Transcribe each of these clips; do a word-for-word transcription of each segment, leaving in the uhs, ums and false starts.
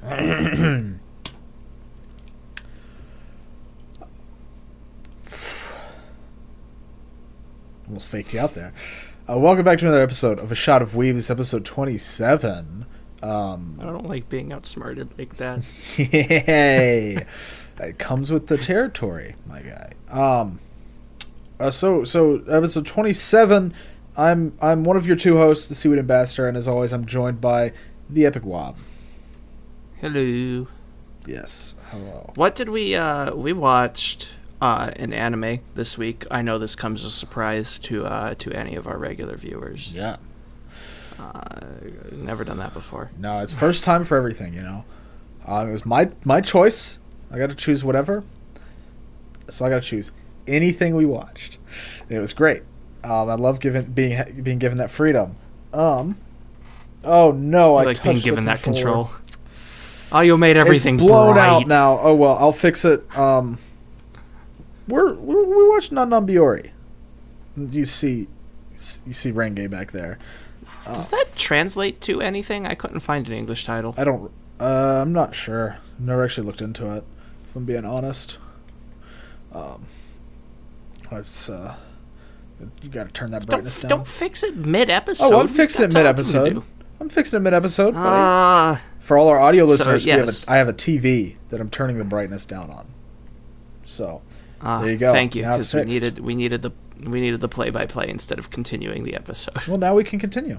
Almost faked you out there. Uh, welcome back to another episode of A Shot of Weeb. This is episode twenty-seven. Um, I don't like being outsmarted like that. Yay! It comes with the territory, my guy. Um, uh, so, so episode twenty-seven. I'm I'm one of your two hosts, the Seaweed Ambassador, and as always, I'm joined by the Epic Wob. Hello. Yes. Hello. What did we uh we watched uh an anime this week? I know this comes as a surprise to uh to any of our regular viewers. Yeah. Uh, never done that before. No, it's first time for everything, you know. Um, it was my my choice. I got to choose whatever. So I got to choose anything we watched. And it was great. Um, I love giving being being given that freedom. Um. Oh no! You I like touched being the given that controller. control. Oh, you made everything it's blown bright. out now. Oh well, I'll fix it. Um. We're, we're we watched Non Non Biori. You see, you see Renge back there. Uh, Does that translate to anything? I couldn't find an English title. I don't. Uh, I'm not sure. Never actually looked into it. If I'm being honest. Um. It's uh. You got to turn that brightness don't, down. Don't fix it mid-episode. Oh, I'm We've fixing got it talking to mid-episode. do. I'm fixing it mid-episode. buddy. Ah, For all our audio So, listeners, yes. we have a, I have a T V that I'm turning the brightness down on. So ah, there you go. Thank you, Now it's because we fixed. needed we needed the we needed the play-by-play instead of continuing the episode. Well, now we can continue.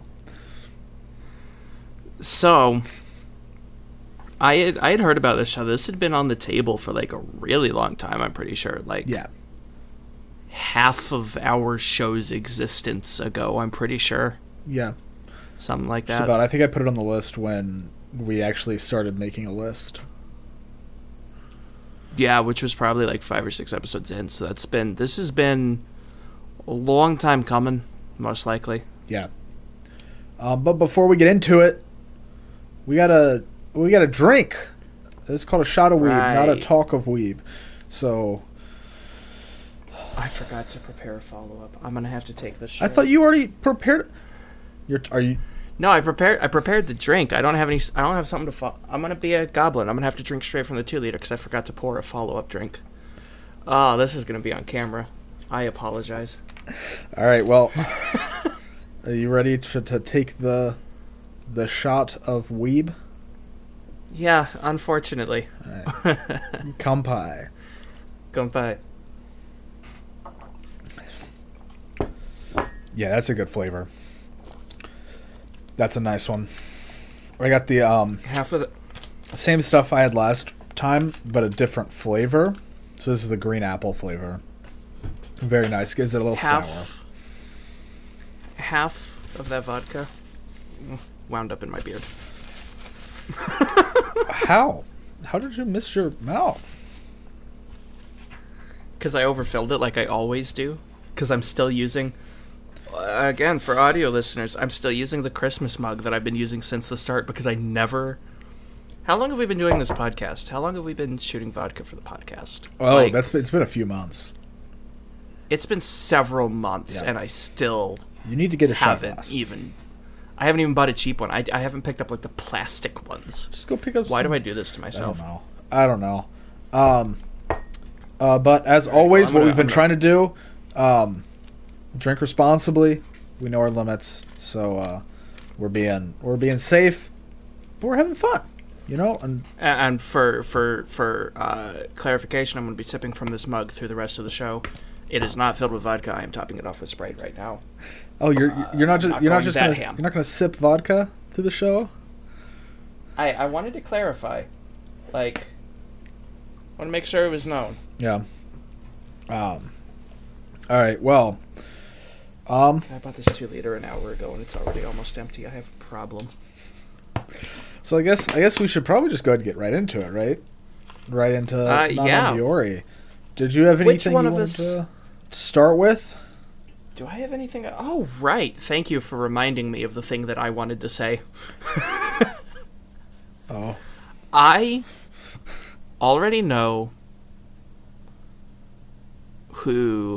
So, I had I had heard about this show. This had been on the table for like a really long time. I'm pretty sure, like Yeah. half of our show's existence ago. I'm pretty sure, Yeah. something like Just that. about. I think I put it on the list when we actually started making a list. Yeah, which was probably like five or six episodes in. So that's been this has been a long time coming, most likely. Yeah. Um, but before we get into it, we gotta we gotta drink. It's called a shot of weeb, not a Right. talk of weeb. So I forgot to prepare a follow up. I'm gonna have to take this. I thought you already prepared. You're are you? No, I prepared. I prepared the drink. I don't have any. I don't have something to. Fo- I'm gonna be a goblin. I'm gonna have to drink straight from the two liter because I forgot to pour a follow up drink. Oh, this is gonna be on camera. I apologize. All right. Well, are you ready to to take the the shot of weeb? Yeah, unfortunately. All right. Kampai. Goodbye. Yeah, that's a good flavor. That's a nice one. I got the um Half of the. same stuff I had last time, but a different flavor. So this is the green apple flavor. Very nice. Gives it a little half, sour. Half of that vodka wound up in my beard. How? How did you miss your mouth? Because I overfilled it like I always do. Because I'm still using... Uh, again, for audio listeners, I'm still using the Christmas mug that I've been using since the start because I never... How long have we been doing this podcast? How long have we been shooting vodka for the podcast? Oh, Like, that's been, it's been a few months. It's been several months, Yeah. and I still You need to get a shot haven't glass. even... I haven't even bought a cheap one. I, I haven't picked up, like, the plastic ones. Just go pick up Why some, do I do this to I myself? don't know. I don't know. Um, uh, but as Right, always, well, what I'm we've been gonna- trying to do, um, drink responsibly. We know our limits, so uh, we're being we're being safe, but we're having fun, you know. And A- And for for for uh, clarification, I'm going to be sipping from this mug through the rest of the show. It is not filled with vodka. I am topping it off with Sprite right now. oh, you're you're not just not you're not going just that gonna ham. you're not gonna sip vodka through the show. I I wanted to clarify, like, I want to make sure it was known. Yeah. Um. All right. Well. Um. I bought this two liter an hour ago and it's already almost empty. I have a problem. So I guess I guess we should probably just go ahead and get right into it, right? Right into Uh, Non yeah. Biori. Did you have Which anything one you of wanted us- to start with? Do I have anything? Oh, right. Thank you for reminding me of the thing that I wanted to say. Oh. I already know who...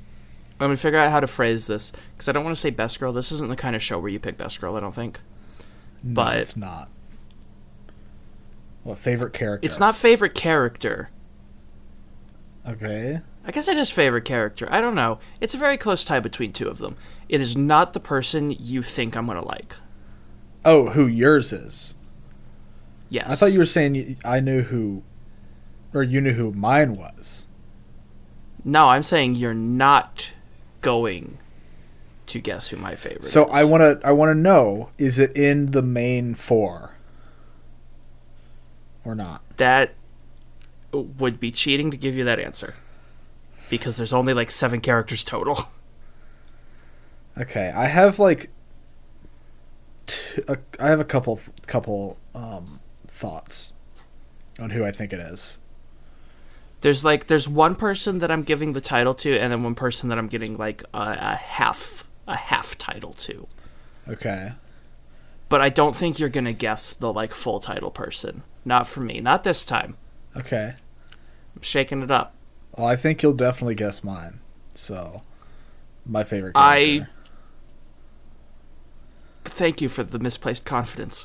I'm going to figure out how to phrase this, because I don't want to say best girl. This isn't the kind of show where you pick best girl, I don't think. No, but it's not. What, favorite character? it's not favorite character. Okay. I guess it is favorite character. I don't know. It's a very close tie between two of them. It is not the person you think I'm going to like. Oh, who yours is? Yes. I thought you were saying you, I knew who, or you knew who mine was. No, I'm saying you're not going to guess who my favorite So is. I want to I want to know, is it in the main four or not? That would be cheating to give you that answer. Because there's only like seven characters total. Okay, I have like t- a, I have a couple couple um, thoughts on who I think it is. There's like there's one person that I'm giving the title to, and then one person that I'm getting like a, a half a half title to. Okay. But I don't think you're gonna guess the like full title person. Not for me. Not this time. Okay. I'm shaking it up. Well, I think you'll definitely guess mine. So, my favorite I character. thank you for the misplaced confidence.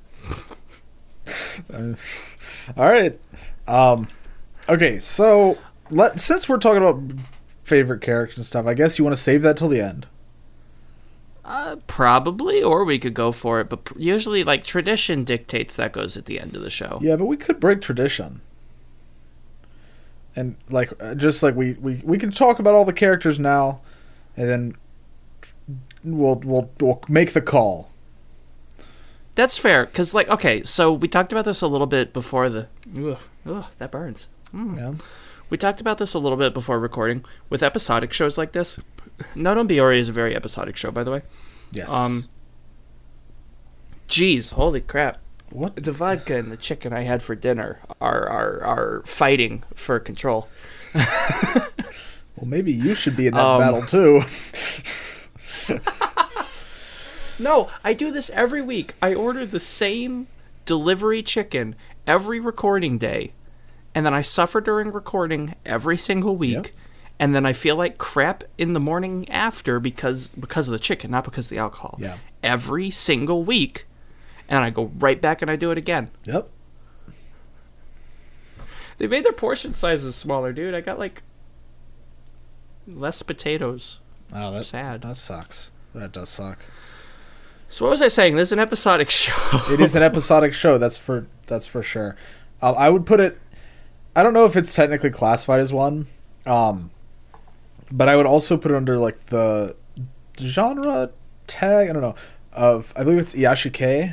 Uh, all right. Um, okay, so let since we're talking about favorite characters and stuff, I guess you want to save that till the end. Uh, probably, or we could go for it. But pr- usually, like tradition dictates that goes at the end of the show. Yeah, but we could break tradition. And like uh, just like we, we, we can talk about all the characters now, and then we'll we'll we'll make the call. That's fair, because, like, okay, so we talked about this a little bit before the... Ugh, ugh that burns. Mm. Yeah. We talked about this a little bit before recording. With episodic shows like this, No No Biori is a very episodic show, by the way. Yes. Um. Jeez, holy crap. What? The vodka and the chicken I had for dinner are, are, are fighting for control. Well, maybe you should be in that Um, battle too. No, I do this every week. I order the same delivery chicken every recording day, and then I suffer during recording every single week, Yep. and then I feel like crap in the morning after because because of the chicken, not because of the alcohol. Yeah. Every single week, and I go right back and I do it again. Yep. They made their portion sizes smaller, dude. I got like less potatoes. Oh, that Sad. That sucks. That does suck. So what was I saying? This is an episodic show. It is an episodic show. That's for that's for sure. Uh, I would put it. I don't know if it's technically classified as one, um, but I would also put it under like the genre tag. I don't know of. I believe it's Iyashikei.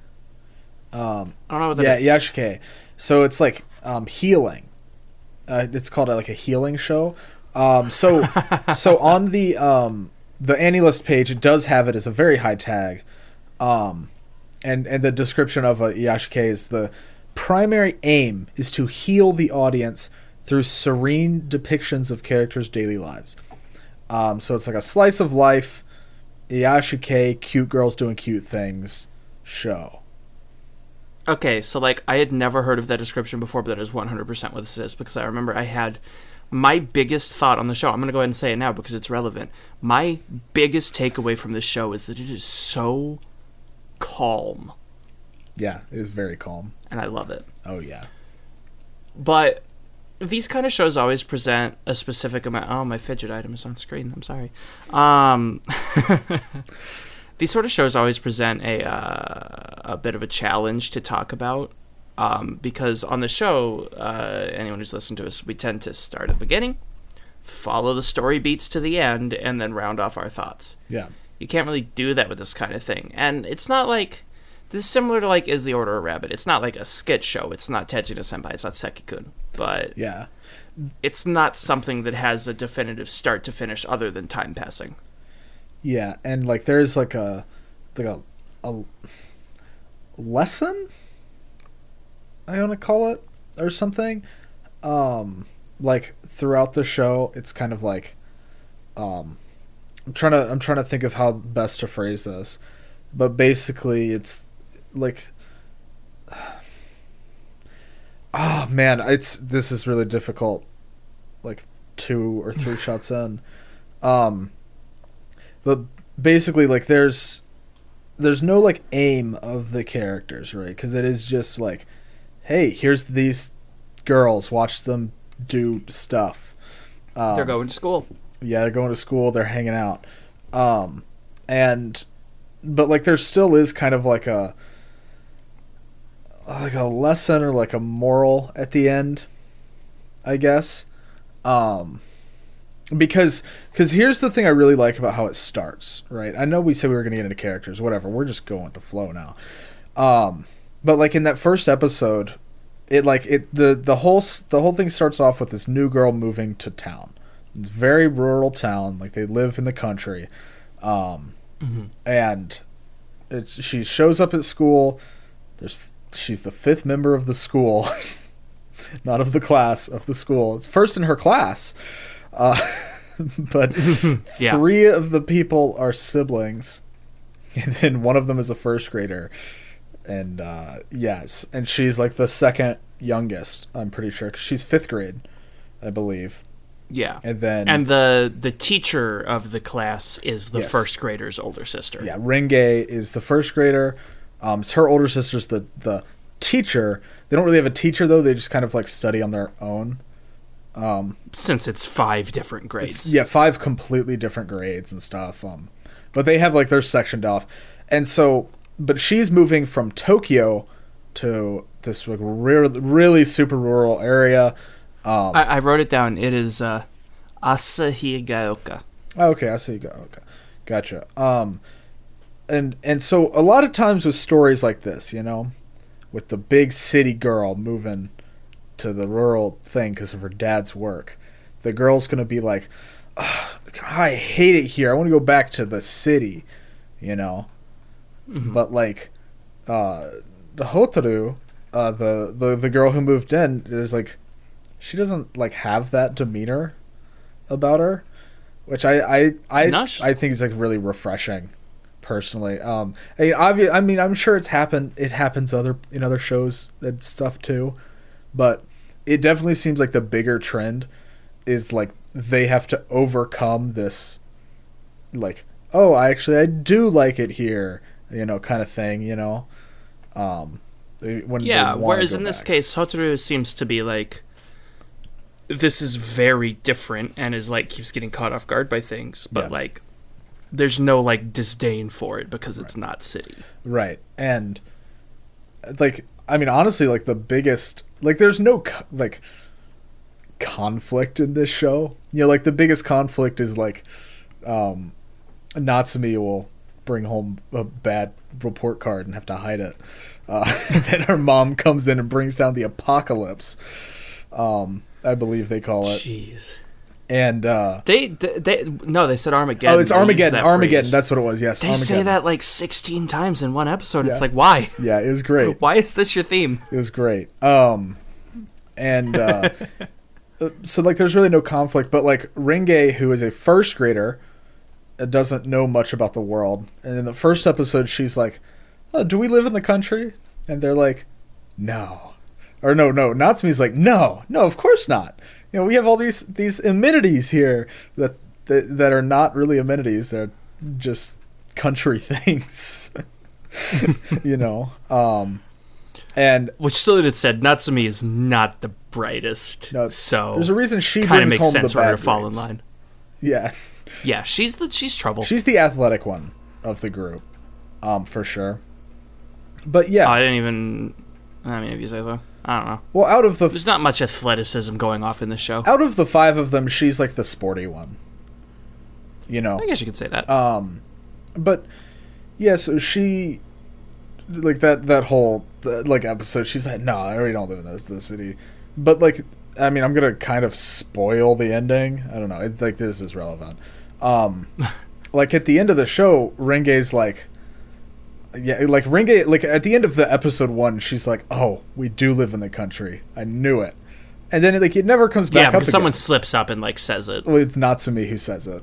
Um, I don't know what that yeah, is. Iyashikei. So it's like um, healing. Uh, it's called uh, like a healing show. Um, so so on the um, the AniList page, it does have it as a very high tag, um, and and the description of uh, Iyashikei is the primary aim is to heal the audience through serene depictions of characters' daily lives. Um, so it's like a slice of life, Iyashikei, cute girls doing cute things show. Okay, so like I had never heard of that description before, but that is one hundred percent what this is, because I remember I had my biggest thought on the show. I'm going to go ahead and say it now because it's relevant. My biggest takeaway from this show is that it is so calm, Yeah, it is very calm. and I love it. Oh yeah. But these kind of shows always present a specific amount. Oh, my fidget item is on screen. I'm sorry. Um, these sort of shows always present a uh, a bit of a challenge to talk about. Um, because on the show, uh, anyone who's listened to us, we tend to start at the beginning, follow the story beats to the end, and then round off our thoughts. Yeah. You can't really do that with this kind of thing. And it's not like... This is similar to, like, Is the Order a Rabbit? It's not like a skit show. It's not Teji no Senpai. It's not Sekikun. But Yeah. it's not something that has a definitive start to finish other than time passing. Yeah, and like there's like a like a, a lesson, I want to call it, or something. Um, like throughout the show, it's kind of like, um, I'm trying to I'm trying to think of how best to phrase this, but basically it's like, ah oh, man, it's this is really difficult. Like two or three shots in, um, but basically like there's there's no like aim of the characters, right? Because it is just like, hey, here's these girls, watch them do stuff. Um, They're going to school. Yeah, they're going to school. They're hanging out, um, and but like there still is kind of like a like a lesson or like a moral at the end, I guess. Um, because because here's the thing I really like about how it starts, right? I know we said we were going to get into characters, whatever. We're just going with the flow now. Um, but like in that first episode, it like it the the whole the whole thing starts off with this new girl moving to town. It's a very rural town, like they live in the country, um, mm-hmm. and it's, she shows up at school. There's she's the fifth member of the school. Not of the class, of the school. It's first in her class. Uh, but yeah. Three of the people are siblings. And then one of them is a first grader. And, uh, yes. And she's like the second youngest, I'm pretty sure. 'Cause she's fifth grade, I believe. Yeah. And then... And the, the teacher of the class is the yes. first grader's older sister. Yeah, Renge is the first grader. Um, it's her older sister's the, the teacher. They don't really have a teacher, though. They just kind of, like, study on their own. Um, Since it's five different grades. Yeah, five completely different grades and stuff. Um, but they have, like, they're sectioned off. And so, but she's moving from Tokyo to this, like, re- really super rural area. Um, I, I wrote it down. It is uh, Asahigaoka. Oh, okay, Asahigaoka. Gotcha. Um, and, and so a lot of times with stories like this, you know, with the big city girl moving to the rural thing because of her dad's work, the girl's going to be like, I hate it here. I want to go back to the city, you know? Mm-hmm. But, like, uh, the Hotaru, uh, the, the, the girl who moved in, is like, she doesn't, like, have that demeanor about her, which I, I, I, Nush. I think is, like, really refreshing. Personally, um, I mean, obvi- I mean, I'm sure it's happened. It happens other in other shows and stuff too, but it definitely seems like the bigger trend is like they have to overcome this, like, oh, I actually I do like it here, you know, kind of thing, you know. Um, when yeah. Whereas in back. this case, Hotaru seems to be like, this is very different and is like keeps getting caught off guard by things, but yeah. like. There's no, like, disdain for it because it's right. not city. Right. And, like, I mean, honestly, like, the biggest... Like, there's no, co- like, conflict in this show. You know, like, the biggest conflict is, like, um, Natsumi will bring home a bad report card and have to hide it. Uh, and then her mom comes in and brings down the apocalypse. Um, I believe they call it. Jeez. And uh, they, they, they, no, they said Armageddon. Oh, it's Armageddon. That Armageddon. phrase. That's what it was. Yes, they Armageddon. say that like sixteen times in one episode. Yeah. It's like, why? Yeah, it was great. Why is this your theme? It was great. Um, and uh, so like, there's really no conflict. But like, Renge, who is a first grader, doesn't know much about the world. And in the first episode, she's like, "Oh, do we live in the country?" And they're like, "No," or no, no. Natsumi's like, "No, no, of course not." You know, we have all these these amenities here that, that that are not really amenities. They're just country things, you know. Um, and which still it said Natsumi is not the brightest. No, so there's a reason she kind of brings makes home sense the for her bad to fall grades. in line. Yeah, yeah, she's the she's trouble. She's the athletic one of the group, um, for sure. But yeah, oh, I didn't even. I mean, if you say so. I don't know. Well, out of the... There's not much athleticism going off in this show. Out of the five of them, she's like the sporty one. You know? I guess you could say that. Um, but, yeah, so she... Like, that, that whole, like, episode, she's like, no, I already don't live in this, this city. But, like, I mean, I'm going to kind of spoil the ending. I don't know. It, like, this is relevant. Um, like, at the end of the show, Renge's like... Yeah, like Renge, like at the end of the episode one, she's like, "Oh, we do live in the country. I knew it." And then like it never comes back yeah, up because again. someone slips up and like says it. Well, it's Natsumi who says it.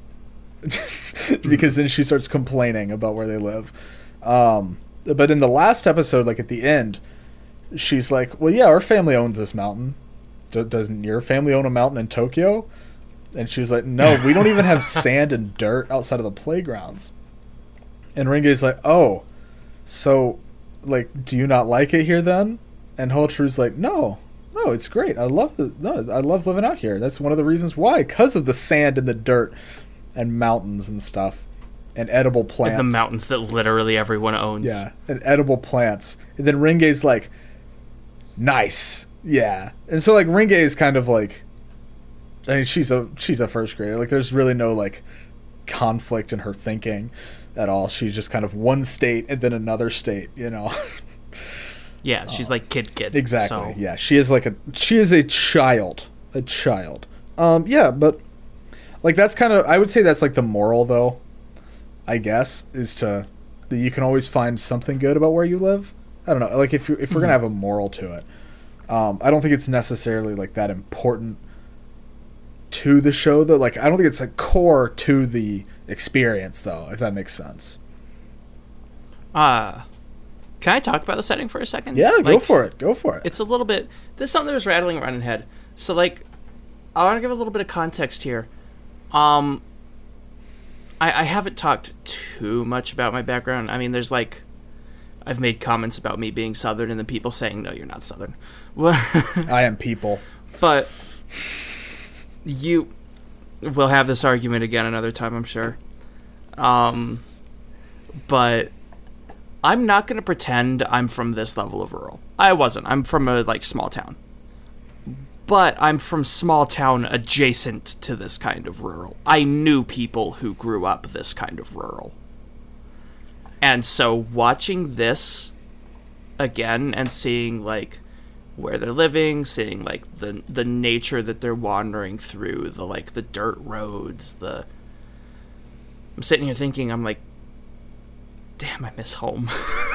Because then she starts complaining about where they live. Um, but in the last episode, like at the end, she's like, "Well, yeah, our family owns this mountain. D- doesn't your family own a mountain in Tokyo?" And she's like, "No, we don't even have sand and dirt outside of the playgrounds." And Ringei's like, oh, so, like, do you not like it here then? And Holtru's like, no, no, it's great. I love the, no, I love living out here. That's one of the reasons why, because of the sand and the dirt and mountains and stuff, and edible plants. And the mountains that literally everyone owns. Yeah, and edible plants. And then Ringei's like, nice, yeah. And so like Ringei is kind of like, I mean, she's a she's a first grader. Like, there's really no like conflict in her thinking at all. She's just kind of one state and then another state, you know. Yeah, she's uh, like kid kid. Exactly. So. Yeah, she is like a she is a child, a child. Um, yeah, but like that's kind of I would say that's like the moral though. I guess is to that you can always find something good about where you live. I don't know. Like if you if we're mm-hmm. gonna have a moral to it, um, I don't think it's necessarily like that important to the show though. Like I don't think it's like core to the experience though, if that makes sense. Uh can I talk about the setting for a second? Yeah, like, go for it. Go for it. It's a little bit there's something that was rattling around in my head. So like I want to give a little bit of context here. Um I, I haven't talked too much about my background. I mean there's like I've made comments about me being Southern and then people saying, no, you're not Southern. I am people. But you will have this argument again another time, I'm sure. Um, but I'm not going to pretend I'm from this level of rural. I wasn't. I'm from a like small town. But I'm from small town adjacent to this kind of rural. I knew people who grew up this kind of rural. And so watching this again and seeing like where they're living, seeing like the the nature that they're wandering through, the like the dirt roads, the I'm sitting here thinking, I'm like, damn, I miss home.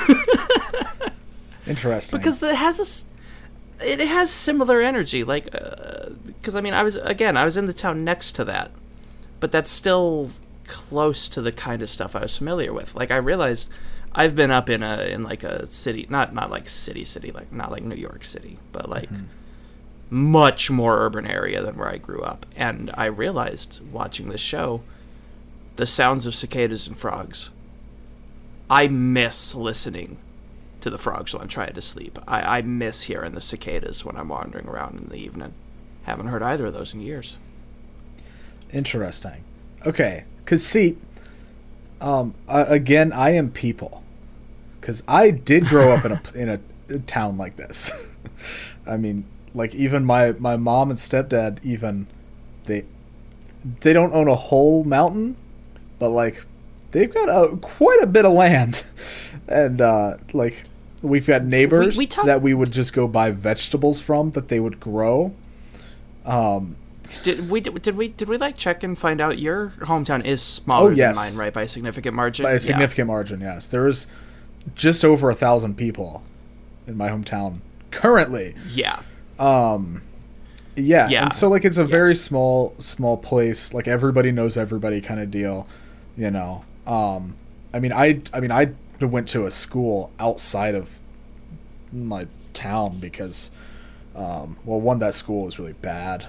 Interesting. Because it has a, it has similar energy, like, because uh, I mean, I was again, I was in the town next to that, but that's still close to the kind of stuff I was familiar with. Like I realized I've been up in a in like a city, not not like city city, like not like New York City, but like mm-hmm. much more urban area than where I grew up. And I realized watching this show, the sounds of cicadas and frogs. I miss listening to the frogs when I'm trying to sleep. I, I miss hearing the cicadas when I'm wandering around in the evening. Haven't heard either of those in years. Interesting. Okay, because see, um, uh, again, I am people. Because I did grow up in a in a, a town like this. I mean, like even my, my mom and stepdad, even they they don't own a whole mountain, but like they've got a, quite a bit of land, and uh, like we've got neighbors we, we talk- that we would just go buy vegetables from that they would grow. Um. Did we did we did we like check and find out your hometown is smaller oh, yes. than mine, right? By a significant margin. By a significant yeah. margin, yes. There is just over a thousand people in my hometown currently. Yeah. Um. Yeah. Yeah. And so like it's a yeah. very small small place. Like everybody knows everybody kind of deal. You know. Um. I mean I I mean I went to a school outside of my town because, um. Well, one that school was really bad.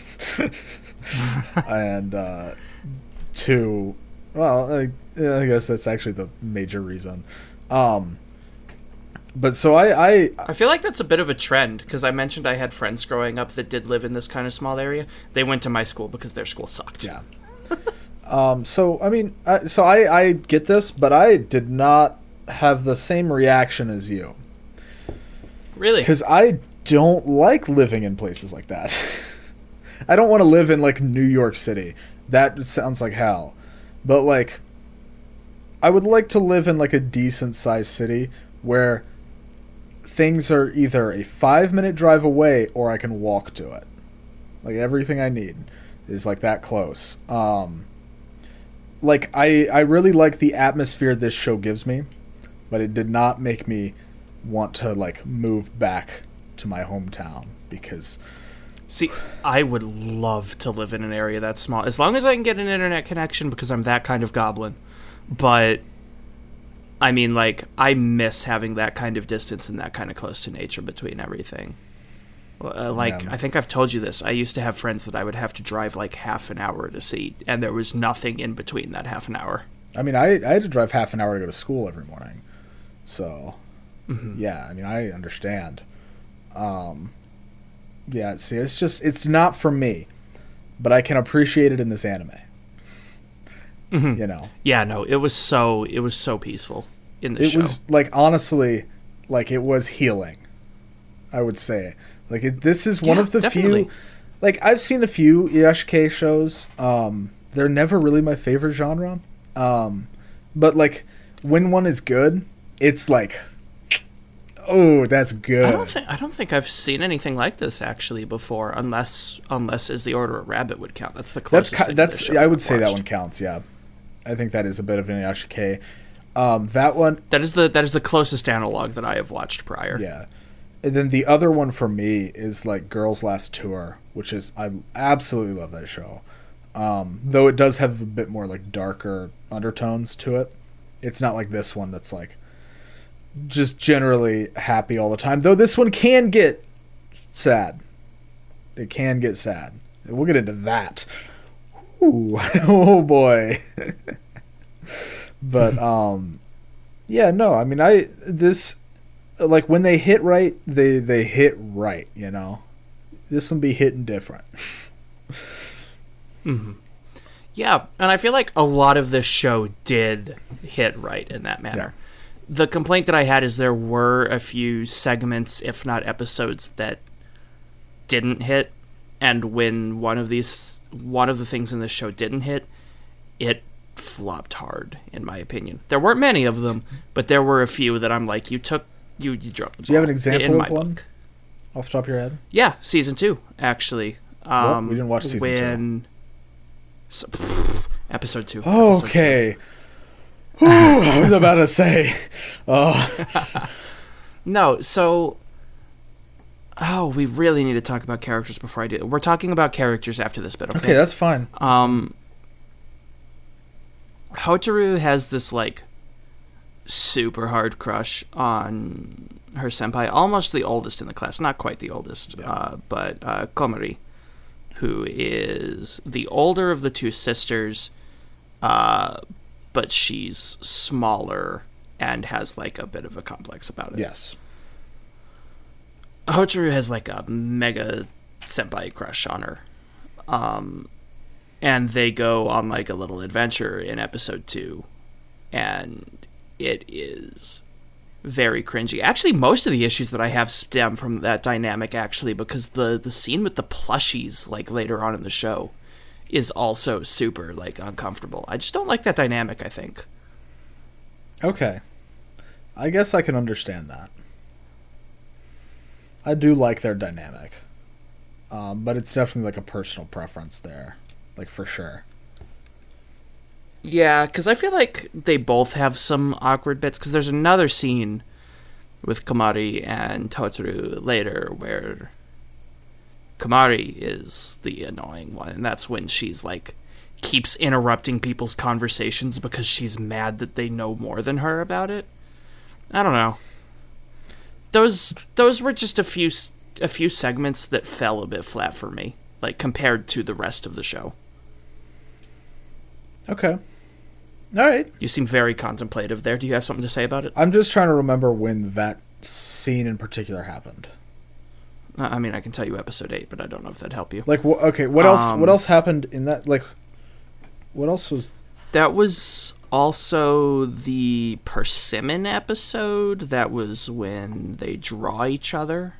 and uh, two, well, I, I guess that's actually the major reason. Um, but so I, I, I feel like that's a bit of a trend because I mentioned I had friends growing up that did live in this kind of small area. They went to my school because their school sucked. Yeah. um. So I mean, I, so I, I get this, but I did not have the same reaction as you. Really? Because I don't like living in places like that. I don't want to live in, like, New York City. That sounds like hell. But, like, I would like to live in, like, a decent-sized city where things are either a five-minute drive away or I can walk to it. Like, everything I need is, like, that close. Um, like, I, I really like the atmosphere this show gives me, but it did not make me want to, like, move back to my hometown because... See, I would love to live in an area that small, as long as I can get an internet connection because I'm that kind of goblin. But, I mean, like, I miss having that kind of distance and that kind of close to nature between everything. Uh, like, yeah. I think I've told you this. I used to have friends that I would have to drive, like, half an hour to see, and there was nothing in between that half an hour. I mean, I I had to drive half an hour to go to school every morning, so Mm-hmm. yeah. I mean, I understand. Um, yeah. See, it's just it's not for me, but I can appreciate it in this anime. Mm-hmm. You know, Yeah, no, it was so it was so peaceful in the it show. was like honestly, like it was healing. I would say, like it, this is one Yeah, of the definitely. few. Like I've seen a few Iyashikei shows. Um, they're never really my favorite genre. Um, but like when one is good, it's like, oh, that's good. I don't think I don't think I've seen anything like this actually before, unless unless Is the Order of Rabbit would count. That's the That's closest. ki- thing to that's this show I would I've say that watched. one counts. Yeah, I think that is a bit of an Iyashikei. Um, that one, That is the that is the closest analog that I have watched prior. yeah. And then the other one for me is like Girls Last Tour, which is I absolutely love that show. Um, though it does have a bit more like darker undertones to it. It's not like this one that's like just generally happy all the time. Though this one can get sad. It can get sad. We'll get into that. Ooh. Oh boy. But um yeah, no, I mean I this like when they hit right, they they hit right, you know. This one be hitting different. hmm Yeah, and I feel like a lot of this show did hit right in that manner. The complaint that I had is there were a few segments, if not episodes, that didn't hit, and when one of these one of the things in this show didn't hit, it flopped hard, in my opinion. There weren't many of them, but there were a few that I'm like, you took you you dropped the ball. Do you have an example in of my one? book. Off the top of your head? Yeah, season two, actually. Um, we didn't watch season two. when, So, pff, episode two. episode Okay. Whew, I was about to say. Oh, two. No, so. Oh, we really need to talk about characters before I do. We're talking about characters after this bit, okay? okay, that's fine. Um, Hotaru has this, like, super hard crush on her senpai, almost the oldest in the class, not quite the oldest, Yeah. uh, but uh, Komari, who is the older of the two sisters, uh, but she's smaller and has, like, a bit of a complex about it. Yes. Hotaru has like a mega senpai crush on her. Um, and they go on like a little adventure in episode two. And it is very cringy. Actually, most of the issues that I have stem from that dynamic actually, because the, the scene with the plushies like later on in the show is also super like uncomfortable. I just don't like that dynamic, I think. Okay. I guess I can understand that. I do like their dynamic. Um, but it's definitely like a personal preference there. Like for sure. Yeah, because I feel like they both have some awkward bits, because there's another scene with Komari and Hotaru later where Komari is the annoying one, and that's when she's like keeps interrupting people's conversations because she's mad that they know more than her about it. I don't know. Those those were just a few a few segments that fell a bit flat for me, like compared to the rest of the show. Okay. All right. You seem very contemplative there. Do you have something to say about it? I'm just trying to remember when that scene in particular happened. Uh, I mean, I can tell you episode eight, but I don't know if that'd help you. Like, wh- okay, what else? Um, What else happened in that? Like, what else was? That was also the Persimmon episode. That was when they draw each other.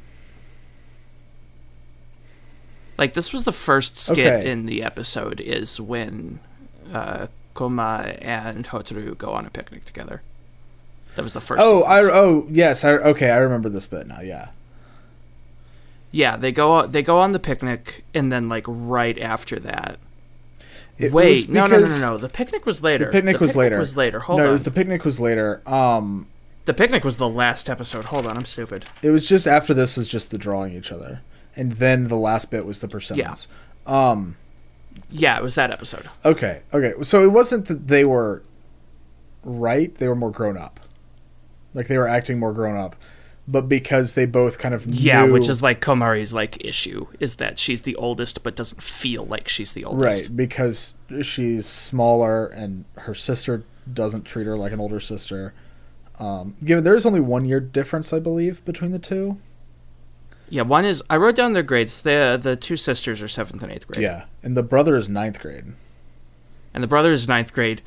Like, this was the first skit Okay. in the episode, is when uh, Koma and Hotaru go on a picnic together. That was the first Oh, I sequence. oh yes, I okay, I remember this bit now. Yeah. Yeah, they go they go on the picnic, and then, like, right after that... It Wait, was no, no, no, no, because no. The picnic was later. The picnic was later. was later. Hold no, on. it was the picnic was later. Um, The picnic was the last episode. Hold on, I'm stupid. it was just after this was just the drawing each other, and then the last bit was the persimmons. Um, Yeah, it was that episode. okay, okay. So it wasn't that they were right; they were more grown up. Like they were acting more grown up, but because they both kind of Yeah, knew, which is like Komari's like issue is that she's the oldest but doesn't feel like she's the oldest. right, because she's smaller and her sister doesn't treat her like an older sister. Um, given there is only one year difference, I believe, between the two. Yeah, one is I wrote down their grades. The the two sisters are seventh and eighth grade. Yeah, and the brother is ninth grade. And the brother is ninth grade.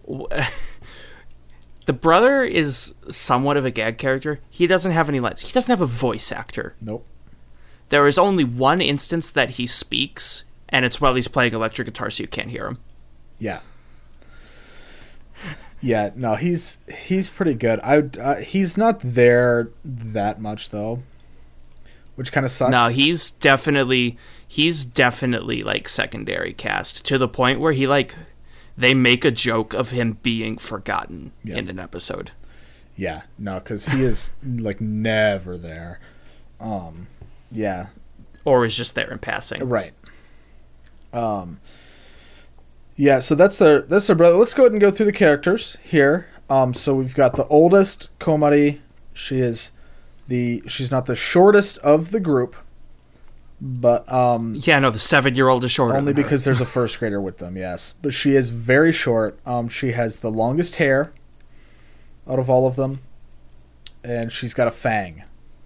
The brother is somewhat of a gag character. He doesn't have any lines. He doesn't have a voice actor. Nope. There is only one instance that he speaks, and it's while he's playing electric guitar, so you can't hear him. Yeah. Yeah, no, he's he's pretty good. I uh, he's not there that much though, which kind of sucks. No, he's definitely he's definitely like secondary cast to the point where he like they make a joke of him being forgotten yeah. in an episode. Yeah, no, because he is like never there. Um, yeah, or is just there in passing. Right. Um. Yeah, so that's their that's their brother. Let's go ahead and go through the characters here. Um, so we've got the oldest, Komari. She is the she's not the shortest of the group, but um, yeah, no, the seven-year-old is shorter. Only than because her. There's a first grader with them. Yes, but she is very short. Um, she has the longest hair out of all of them, and she's got a fang.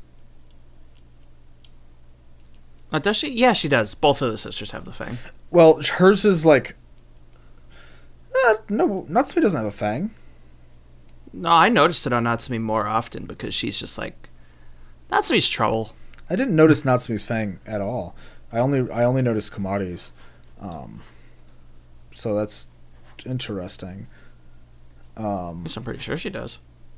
Uh, does she? Yeah, she does. Both of the sisters have the fang. Well, hers is like. Uh, no, Natsume doesn't have a fang. No, I noticed it on Natsume more often because she's just like Natsume's trouble. I didn't notice Natsume's fang at all. I only I only noticed Komari's. Um, so that's interesting. Um, I'm pretty sure she does.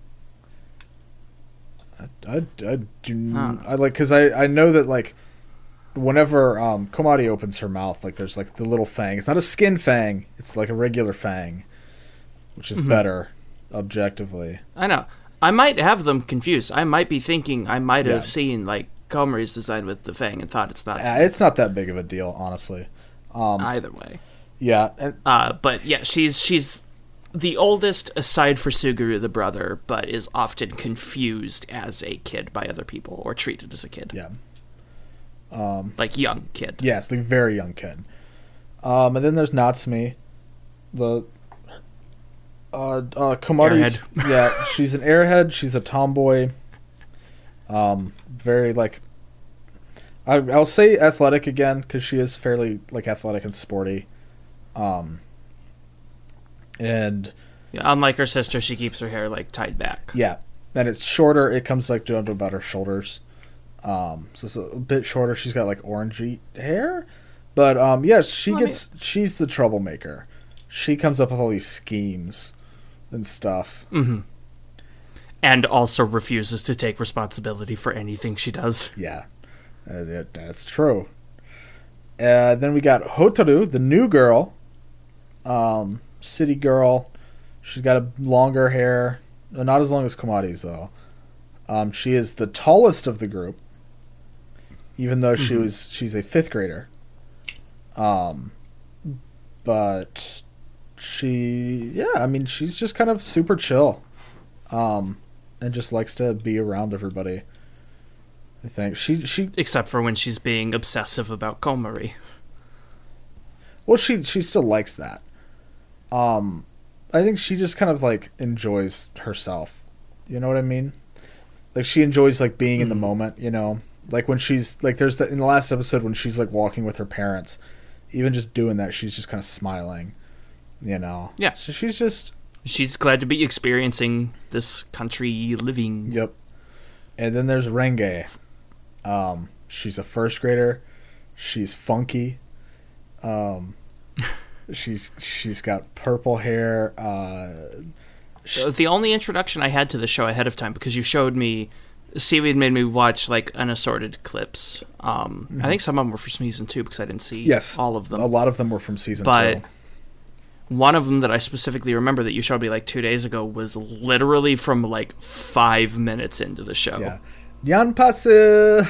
I, I, I do huh. I like because I, I know that like whenever um, Komari opens her mouth, like there's like the little fang. It's not a skin fang. It's like a regular fang, which is mm-hmm. better objectively. I know. I might have them confused. I might be thinking I might have yeah. seen like Komari's design with the fang and thought it's not. Uh, it's not that big of a deal, honestly. Um, Either way. Yeah. And, uh, but yeah, she's she's the oldest aside for Suguru, the brother, but is often confused as a kid by other people or treated as a kid. Yeah. Um, like young kid. Yes, the very young kid. Um, and then there's Natsume, the uh, uh, Komari's. Yeah, she's an airhead. She's a tomboy. Um, very like. I I'll say athletic again because she is fairly like athletic and sporty. Um. And. Yeah, unlike her sister, she keeps her hair like tied back. Yeah, and it's shorter. It comes like down to about her shoulders. Um, so it's a bit shorter. She's got like orangey hair, but um, yeah, she well, gets. I mean, she's the troublemaker. She comes up with all these schemes and stuff. Mm-hmm. And also refuses to take responsibility for anything she does. Yeah, uh, that's true. Uh, then we got Hotaru, the new girl, um, city girl. She's got a longer hair, not as long as Komari's though. Um, she is the tallest of the group. Even though she mm-hmm. was, she's a fifth grader. Um, but she, yeah, I mean, she's just kind of super chill, um, and just likes to be around everybody. I think she she except for when she's being obsessive about Komari. Well, she she still likes that. Um, I think she just kind of like enjoys herself. You know what I mean? Like she enjoys like being mm-hmm. in the moment. You know. Like when she's like, there's the in the last episode when she's like walking with her parents, even just doing that, she's just kind of smiling, you know. Yeah. So she's just she's glad to be experiencing this country living. Yep. And then there's Renge. Um, she's a first grader. She's funky. Um, she's she's got purple hair. Uh, she, the only introduction I had to the show ahead of time because you showed me. Seaweed made me watch like unassorted clips. Um, mm-hmm. I think some of them were from season two because I didn't see yes, all of them. A lot of them were from season but two. One of them that I specifically remember that you showed me like two days ago was literally from like five minutes into the show. Yeah, Yanpasu.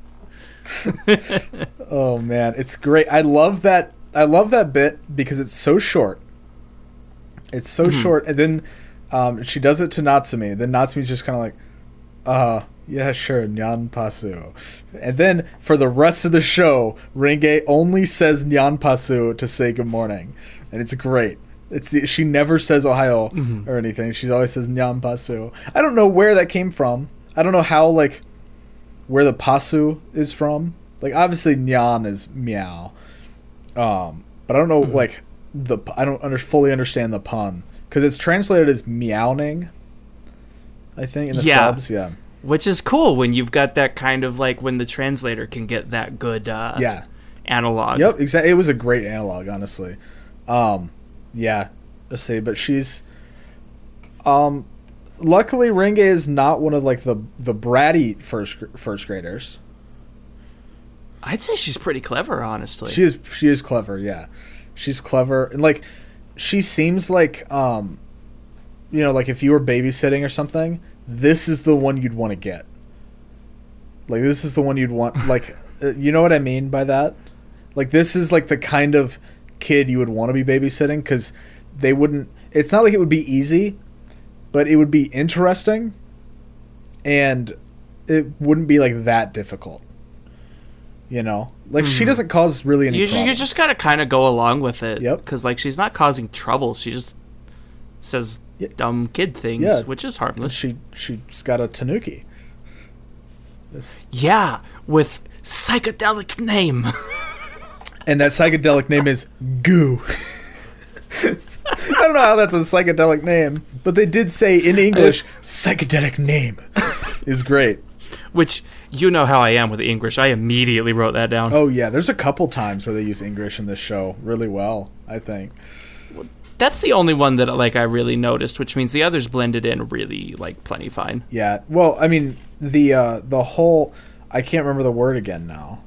Oh man, it's great. I love that. I love that bit because it's so short. It's so mm-hmm. short, and then um, she does it to Natsume. Then Natsume's just kind of like. Uh, Yeah, sure, Nyan Pasu. And then for the rest of the show, Renge only says Nyan Pasu to say good morning, and it's great. It's the, she never says Ohio Mhm. or anything. She always says Nyan Pasu. I don't know where that came from. I don't know how like where the Pasu is from. Like obviously Nyan is meow, um, but I don't know Mhm. like the I don't under, fully understand the pun because it's translated as meowning. I think in the Yeah. subs, yeah. Which is cool when you've got that kind of like when the translator can get that good uh, Yeah. analog. Yep, exactly. It was a great analog, honestly. Um, yeah, let's see. But she's, um, luckily Renge is not one of like the the bratty first first graders. I'd say she's pretty clever, honestly. She is she is clever. Yeah, she's clever and like she seems like um, you know, like if you were babysitting or something, this is the one you'd want to get. Like this is the one you'd want. Like, uh, you know what I mean by that? Like this is like the kind of kid you would want to be babysitting because they wouldn't. It's not like it would be easy, but it would be interesting, and it wouldn't be like that difficult. You know, like she Mhm. doesn't cause really any. you, ju- you problems. just gotta kind of go along with it. Yep. Because like she's not causing trouble. She just says Yeah. dumb kid things, Yeah. which is And harmless. she she's got a tanuki. This- Yeah, with psychedelic name. And that psychedelic name is Goo. I don't know how that's a psychedelic name, but they did say in English, psychedelic name is great. Which, you know how I am with English. I immediately wrote that down. Oh yeah, there's a couple times where they use English in this show really well, I think. That's the only one that like I really noticed, which means the others blended in really like plenty fine. Yeah. Well, I mean, the uh, the whole I can't remember the word again now.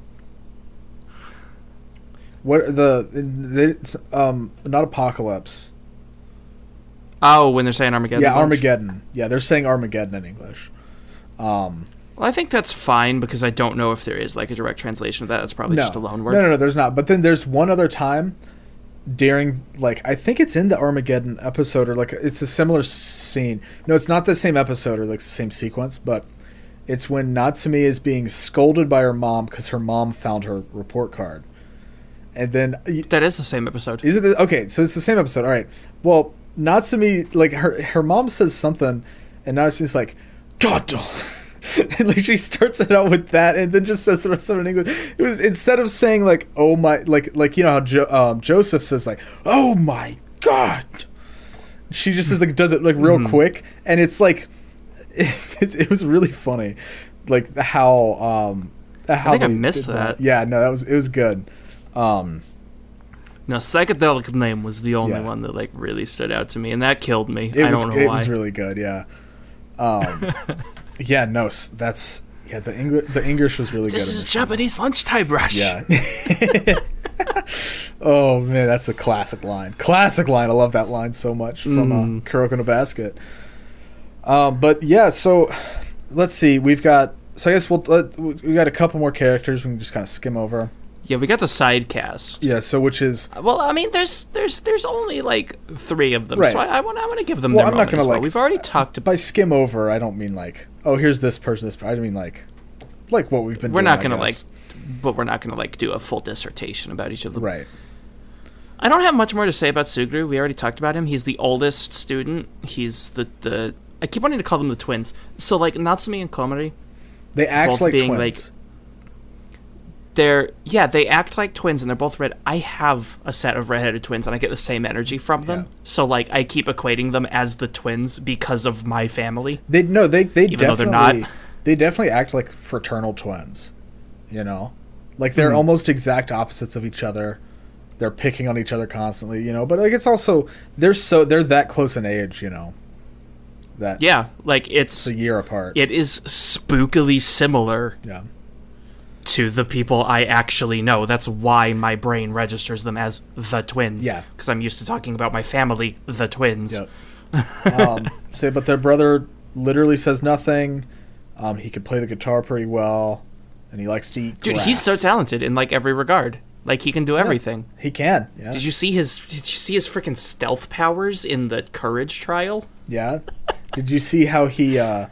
What the, the um not apocalypse. Oh, when they're saying Armageddon. Yeah, bunch? Armageddon. Yeah, they're saying Armageddon in English. Um Well, I think that's fine because I don't know if there is like a direct translation of that. It's probably no. just a loan word. No, no, no, there's not. But then there's one other time during, like, I think it's in the Armageddon episode, or like it's a similar scene. No, it's not the same episode or like the same sequence, but it's when Natsumi is being scolded by her mom because her mom found her report card. And then That is the same episode. is it the, okay? So it's the same episode. All right. Well, Natsumi, like her her mom says something, and Natsumi's like, "God." And like she starts it out with that, and then just says the rest of it in English. It was instead of saying like "oh my," like like you know how jo- um, Joseph says like "oh my God," she just says like does it like real Mhm. quick, and it's like it, it, it was really funny, like how um how think I they missed did that. Yeah, no, that was it was good. Um, No, psychedelic name was the only Yeah. one that like really stood out to me, and that killed me. it I was don't know it why. was really good. Yeah. Um, yeah. No, s- that's yeah. The English the English was really This good. in is the show. Japanese lunchtime rush. Yeah. Oh man, that's a classic line. Classic line. I love that line so much from Mm. uh, Kuroko no Basket. Um, but yeah, so let's see. We've got. So I guess we'll uh, we got a couple more characters we can just kind of skim over. Yeah, we got the side cast. Yeah. So which is Well, I mean, there's there's there's only like three of them, Right. so I, I want I want to give them Well, their I'm not moment gonna, as well. like- We've already talked about. by skim over. I don't mean like oh here's this person. This I mean like like what we've been. We're doing, not I gonna like, guess. but we're not gonna like do a full dissertation about each of them. Right. I don't have much more to say about Suguru. We already talked about him. He's the oldest student. He's the the. I keep wanting to call them the twins. So like Natsumi and Komari, They act Both like being, twins. they're yeah they act like twins and they're both red. I have a set of redheaded twins and I get the same energy from them. Yeah. So like I keep equating them as the twins because of my family. They no, they they Even though they're definitely not. they definitely act like fraternal twins. You know, like they're Mhm. almost exact opposites of each other. They're picking on each other constantly. You know, but like it's also they're so they're that close in age. You know, that Yeah, like it's it's a year apart. it is spookily similar Yeah, to the people I actually know. That's why my brain registers them as the twins. Yeah. Because I'm used to talking about my family, the twins. yep. um, say, but their brother literally says nothing. Um, he can play the guitar pretty well, and he likes to eat. Dude, he's so grass. talented in like every regard. Like he can do everything. He can. Yeah. Did you see his did you see his freaking stealth powers in the courage trial? Yeah. Did you see how he uh,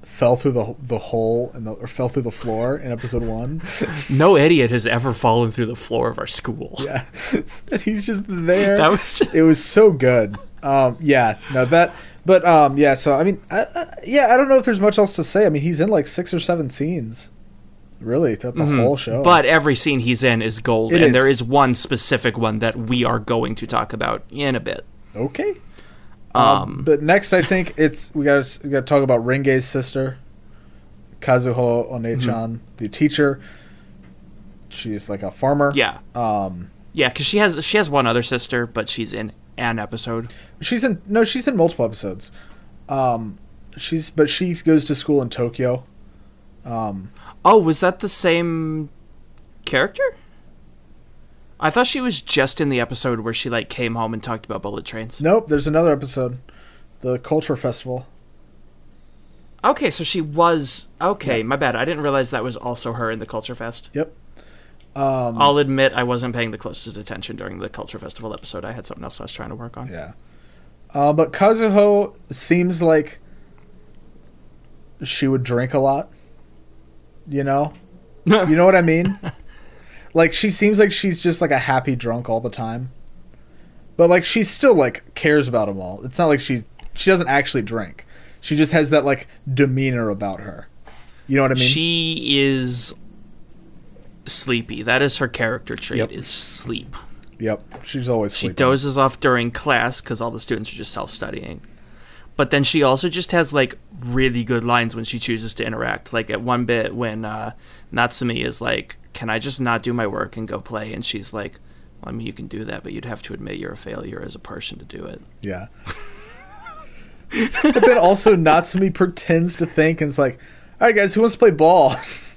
fell through the the hole in the, or fell through the floor in episode one. No idiot has ever fallen through the floor of our school. Yeah, and he's just there. That was just... It was so good. Um, yeah, no that, but um, yeah. So I mean, I, I, yeah, I don't know if there's much else to say. I mean, he's in like six or seven scenes, really, throughout the mm-hmm. whole show. But every scene he's in is gold, it and is. there is one specific one that we are going to talk about in a bit. Okay. Um, um but next, I think it's we got we got to talk about Renge's sister, Kazuho One-chan, mm-hmm. the teacher. She's like a farmer. Yeah. Um. Yeah, because she has she has one other sister, but she's in an episode. She's in no, she's in multiple episodes. Um, she's but she goes to school in Tokyo. Um. Oh, was that the same character? I thought she was just in the episode where she like came home and talked about bullet trains. Nope, there's another episode, the Culture Festival. Okay, so she was okay. Yep. My bad. I didn't realize that was also her in the Culture Fest. Yep. Um, I'll admit I wasn't paying the closest attention during the Culture Festival episode. I had something else I was trying to work on. Yeah. Uh, but Kazuho seems like she would drink a lot. You know? You know what I mean? Like, she seems like she's just, like, a happy drunk all the time. But, like, she still, like, cares about them all. It's not like she she doesn't actually drink. She just has that, like, demeanor about her. You know what I mean? She is sleepy. That is her character trait, Yep. is sleep. Yep. She's always She sleeping. dozes off during class because all the students are just self-studying. But then she also just has, like, really good lines when she chooses to interact. Like, at one bit when uh, Natsumi is like, can I just not do my work and go play? And she's like, well, I mean, you can do that, but you'd have to admit you're a failure as a person to do it. Yeah. But then also Natsumi pretends to think and is like, all right, guys, who wants to play ball?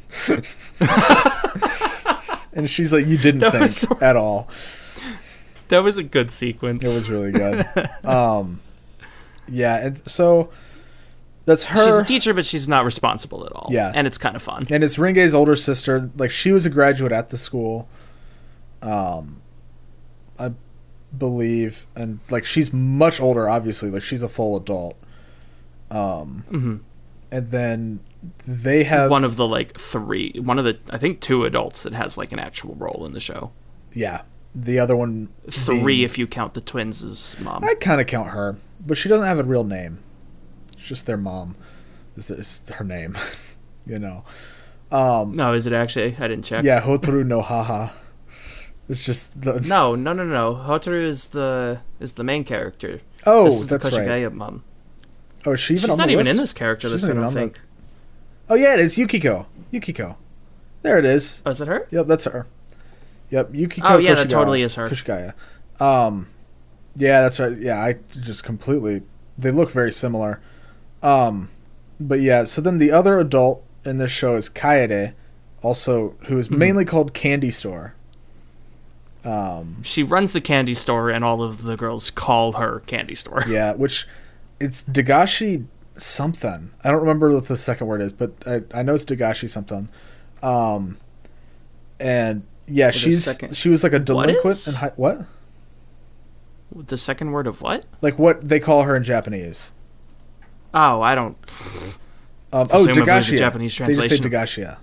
And she's like, you didn't that think was... at all. That was a good sequence. It was really good. um, yeah, and so that's her. She's a teacher, but she's not responsible at all. Yeah. And it's kind of fun. And it's Renge's older sister. Like, she was a graduate at the school. Um, I believe. And, like, she's much older, obviously. Like, she's a full adult. Um, mm-hmm. And then they have... One of the, like, three... One of the, I think, two adults that has, like, an actual role in the show. Yeah. The other one... Three being, if you count the twins' mom. I kind of count her. But she doesn't have a real name. It's just their mom. It's, it's her name. You know. Um, no, is it actually? I didn't check. Yeah, Hotaru no Haha. It's just the... No, no, no, no. Hotaru is the is the main character. Oh, this is that's the Koshigaya right. mom. Oh, is she even She's on not the even list? in this character She's list, I not don't even on think. The... Oh, yeah, it is Yukiko. Yukiko. There it is. Oh, is that her? Yep, that's her. Yep, Yukiko Oh, yeah, Koshigaya, that totally is her. Koshigaya. Um, yeah, that's right. Yeah, I just completely... They look very similar. Um, but yeah, so then the other adult in this show is Kaede, also, who is mm-hmm. mainly called Candy Store. Um, she runs the candy store, and all of the girls call her Candy Store. Yeah, which... It's Dagashi something. I don't remember what the second word is, but I, I know it's Dagashi something. Um, and yeah, Wait, she's second, she was like a delinquent. What? In high, what? The second word of what? Like what they call her in Japanese. Oh, I don't. Um, oh, Dagashia. The Japanese translation. They just say Dagashia.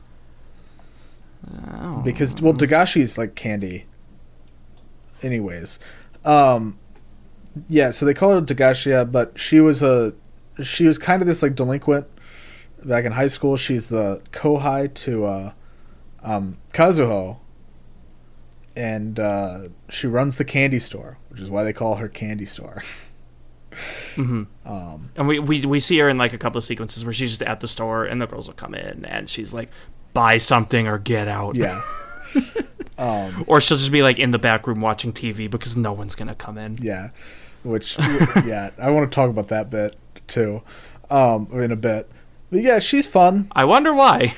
Oh. Because well, Dagashi is like candy. Anyways, um, yeah. So they call her Dagashia, but she was a she was kind of this like delinquent back in high school. She's the kohai to uh, um, Kazuho. And uh, she runs the candy store, which is why they call her Candy Store. mm-hmm. um, and we, we we see her in like a couple of sequences where she's just at the store, and the girls will come in, and she's like, "Buy something or get out." Yeah. um, or she'll just be like in the back room watching T V because no one's gonna come in. Yeah. Which, yeah, I want to talk about that bit too, um, in a bit. But yeah, she's fun. I wonder why.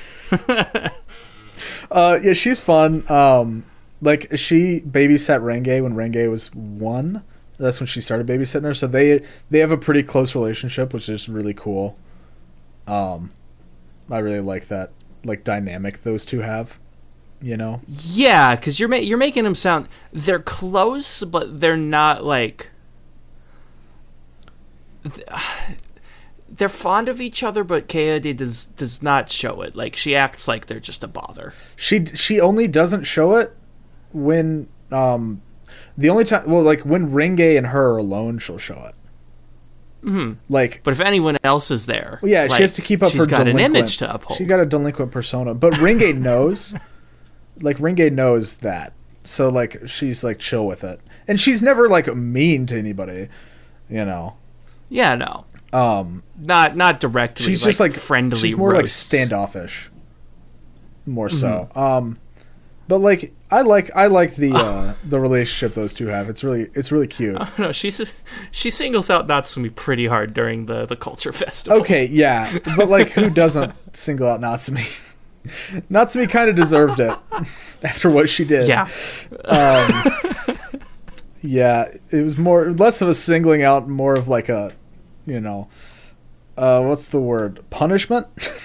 uh, yeah, she's fun. Um. Like, she babysat Renge when Renge was one. That's when she started babysitting her. So they they have a pretty close relationship, which is really cool. Um, I really like that, like, dynamic those two have, you know? Yeah, because you're, ma- you're making them sound... They're close, but they're not, like... they're fond of each other, but Kaede does does not show it. Like, she acts like they're just a bother. She she only doesn't show it when um the only time well like when Renge and her are alone, she'll show it. Mm-hmm. Like, but if anyone else is there, well, yeah, like, she has to keep up she's her got delinquent. an image to uphold. She got a delinquent persona, but Renge knows. Like, Renge knows that, so like she's like chill with it, and she's never like mean to anybody, you know. Yeah, no. Um, not not directly. She's like, just like friendly. She's more roasts. like standoffish. More so. Mm-hmm. Um, but like I like I like the uh, the relationship those two have. It's really it's really cute. I don't know. She's she singles out Natsumi pretty hard during the the culture festival. Okay, yeah, but like who doesn't single out Natsumi? Natsumi kind of deserved it after what she did. Yeah. Um, yeah, it was more less of a singling out, more of like a, you know, uh, what's the word? Punishment.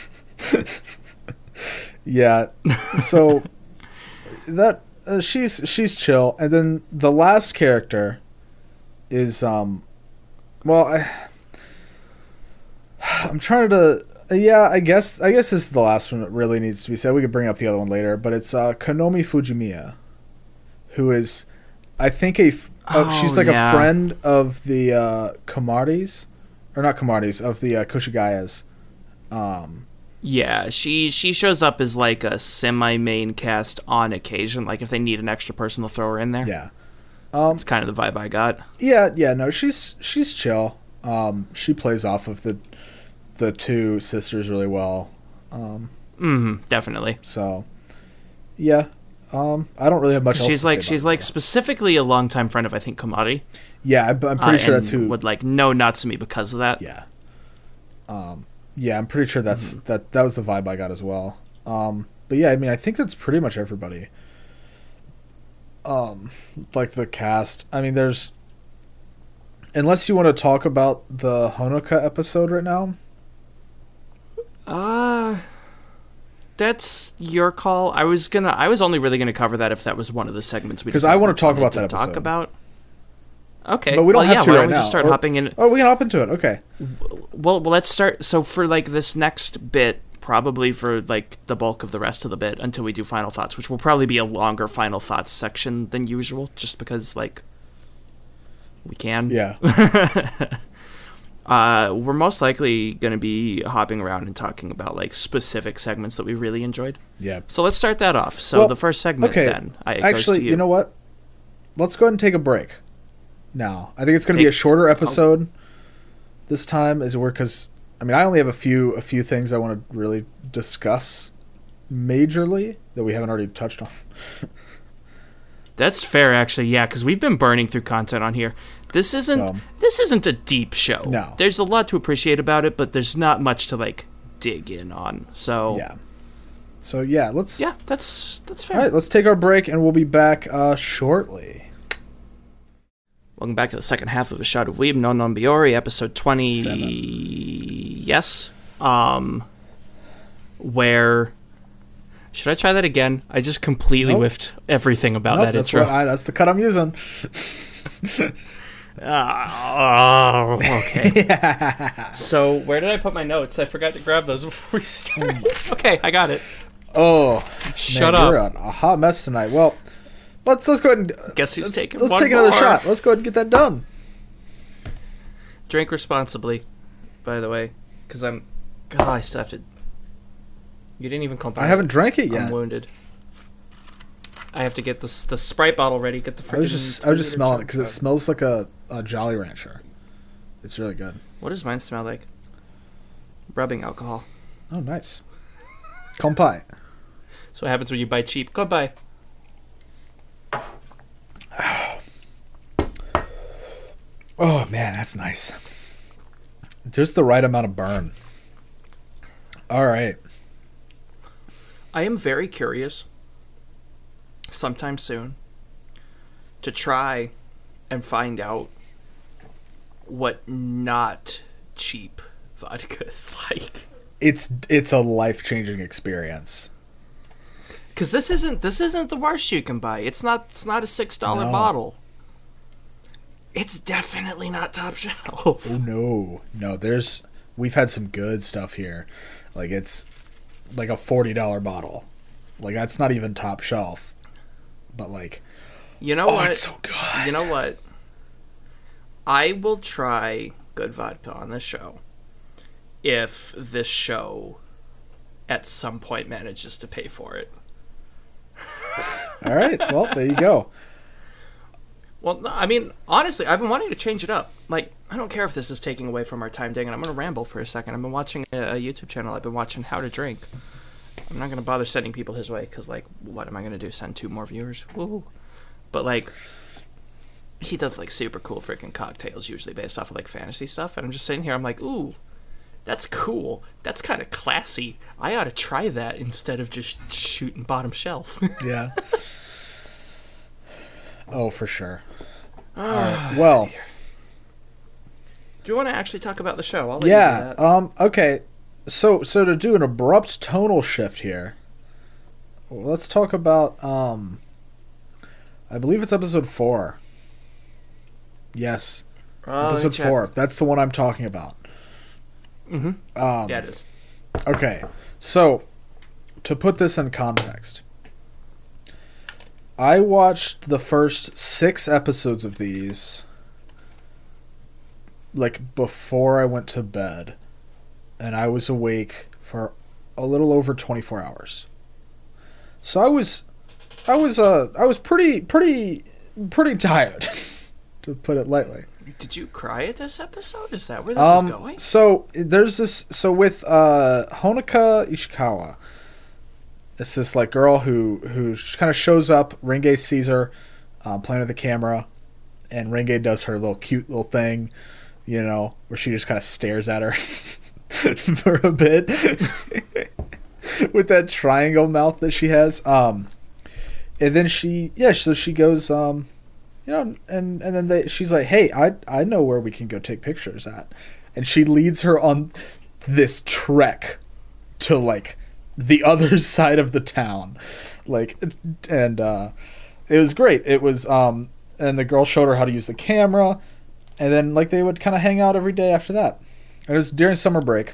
Yeah. So that uh, she's she's chill, and then the last character is um, well, I I'm trying to. Yeah, I guess I guess this is the last one that really needs to be said. We could bring up the other one later, but it's uh, Konomi Fujimiya, who is, I think a, f- Oh, uh, she's like yeah. a friend of the uh, Kamaris, or not Kamaris, of the uh, Koshigayas. Um, Yeah, she she shows up as like a semi-main cast on occasion. Like if they need an extra person, they'll throw her in there. yeah, um, It's kind of the vibe I got. yeah, yeah. No, she's she's chill. Um, she plays off of the the two sisters really well. Um, Mm-hmm, definitely. so, yeah. Um, I don't really have much else She's to like say she's about like her. specifically a longtime friend of I think Komari. Yeah, I, I'm pretty uh, sure that's and who. would like know Natsumi because of that. Yeah. Um, yeah, I'm pretty sure that's Mm-hmm. that. That was the vibe I got as well. Um, but yeah, I mean, I think that's pretty much everybody. Um, like the cast. I mean, there's. Unless you want to talk about the Honoka episode right now. Uh that's your call. I was gonna. I was only really gonna cover that if that was one of the segments we. 'Cause I decided wanna we talk wanted about to that Talk episode. about. Okay, But we don't well, have yeah, to why right don't we now. just start Or- hopping in? Oh, we can hop into it. Okay. Well, well, let's start. So for like this next bit, probably for like the bulk of the rest of the bit until we do final thoughts, which will probably be a longer final thoughts section than usual, just because like we can. Yeah. Uh, we're most likely going to be hopping around and talking about like specific segments that we really enjoyed. Yeah. So let's start that off. So Well, the first segment okay. then, I, it Actually, goes to you. you know what? Let's go ahead and take a break. Now, I think it's going to be Take- a shorter episode this time, as we're because I mean I only have a few a few things I want to really discuss majorly that we haven't already touched on. That's fair, actually. Yeah, because we've been burning through content on here. This isn't So- this isn't a deep show. No. There's a lot to appreciate about it, but there's not much to like dig in on. So Yeah. So yeah, let's. yeah, that's that's fair. All right, let's take our break, and we'll be back uh, shortly. Welcome back to the second half of the Shot of Weeb No Non Biori, episode twenty. Seven. Yes. Um, where should I try that again? I just completely Nope. whiffed everything about Nope, that that's intro. what I, that's the cut I'm using. Ah, oh, okay. So where did I put my notes? I forgot to grab those before we started. Okay, I got it. Oh, Shut man, up. We're on a hot mess tonight. Well, let's let's go ahead and Guess who's let's, taking let's one take another more? shot. Let's go ahead and get that done. Drink responsibly, by the way, because I'm. God, I still have to. You didn't even compliment. I haven't drank it yet. I'm wounded. I have to get this the Sprite bottle ready. Get the freaking. I was just I was just two-liter smelling it jug because it out. smells like a, a Jolly Rancher. It's really good. What does mine smell like? Rubbing alcohol. Oh, nice. Kompai. That's what happens when you buy cheap. Goodbye. Oh man, that's nice. Just the right amount of burn. All right. I am very curious. Sometime soon. To try and find out what not cheap vodka is like. It's it's a life-changing experience. Because this isn't this isn't the worst you can buy. It's not it's not a six dollar No. bottle. It's definitely not top shelf. Oh no. No, there's we've had some good stuff here. Like it's like a forty dollar bottle. Like that's not even top shelf. But like, you know oh, what? It's so good. You know what? I will try good vodka on this show if this show at some point manages to pay for it. All right. Well, there you go. Well, no, I mean, honestly, I've been wanting to change it up. Like, I don't care if this is taking away from our time ding, and I'm going to ramble for a second. I've been watching a, a YouTube channel. I've been watching How to Drink. I'm not going to bother sending people his way, because, like, what am I going to do? Send two more viewers? Woo. But, like, he does, like, super cool freaking cocktails, usually based off of, like, fantasy stuff. And I'm just sitting here, I'm like, ooh, that's cool. That's kind of classy. I ought to try that instead of just shooting bottom shelf. Yeah. Oh, for sure. All right. Well, dear. Do you want to actually talk about the show? I'll let yeah. you do that. Um. Okay. So, so to do an abrupt tonal shift here, let's talk about. Um. I believe it's episode four. Yes. Oh, episode four. That's the one I'm talking about. Mm-hmm. Um, yeah, it is. Okay. So, to put this in context, I watched the first six episodes of these, like, before I went to bed, and I was awake for a little over twenty-four hours. So I was, I was, uh, I was pretty, pretty, pretty tired, to put it lightly. Did you cry at this episode? Is that where this Um, is going? so there's this, so with, uh, Honoka Ishikawa, it's this like girl who who kind of shows up. Renge sees her um, playing with the camera, and Renge does her little cute little thing, you know, where she just kind of stares at her for a bit with that triangle mouth that she has. Um, and then she, yeah, so she goes, um, you know, and and then they, she's like, hey, I I know where we can go take pictures at, and she leads her on this trek to like the other side of the town, like, and uh it was great. It was um and the girl showed her how to use the camera, and then like they would kind of hang out every day after that. It was during summer break,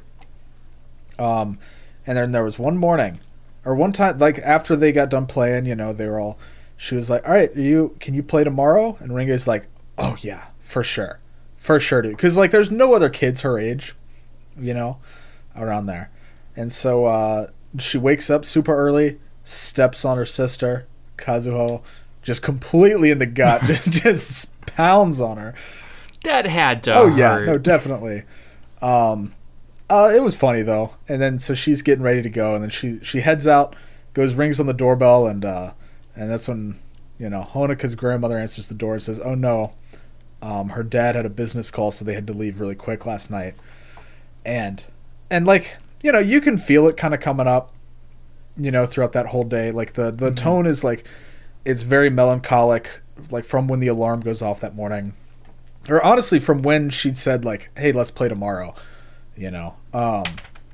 um and then there was one morning or one time, like after they got done playing, you know, they were all, she was like, all right, you can you play tomorrow? And Renge's like, oh yeah, for sure for sure dude, because like there's no other kids her age, you know, around there. And so uh she wakes up super early, steps on her sister, Kazuho, just completely in the gut, just just pounds on her. That had to Oh, hurt. yeah, no, definitely. Um, uh, it was funny, though. And then, so she's getting ready to go, and then she, she heads out, goes, rings on the doorbell, and uh, and that's when, you know, Honoka's grandmother answers the door and says, oh, no, um, her dad had a business call, so they had to leave really quick last night. And, and like... you know, you can feel it kind of coming up, you know, throughout that whole day. Like, the, the mm-hmm. tone is, like, it's very melancholic, like, from when the alarm goes off that morning. Or, honestly, from when she'd said, like, hey, let's play tomorrow, you know. Um,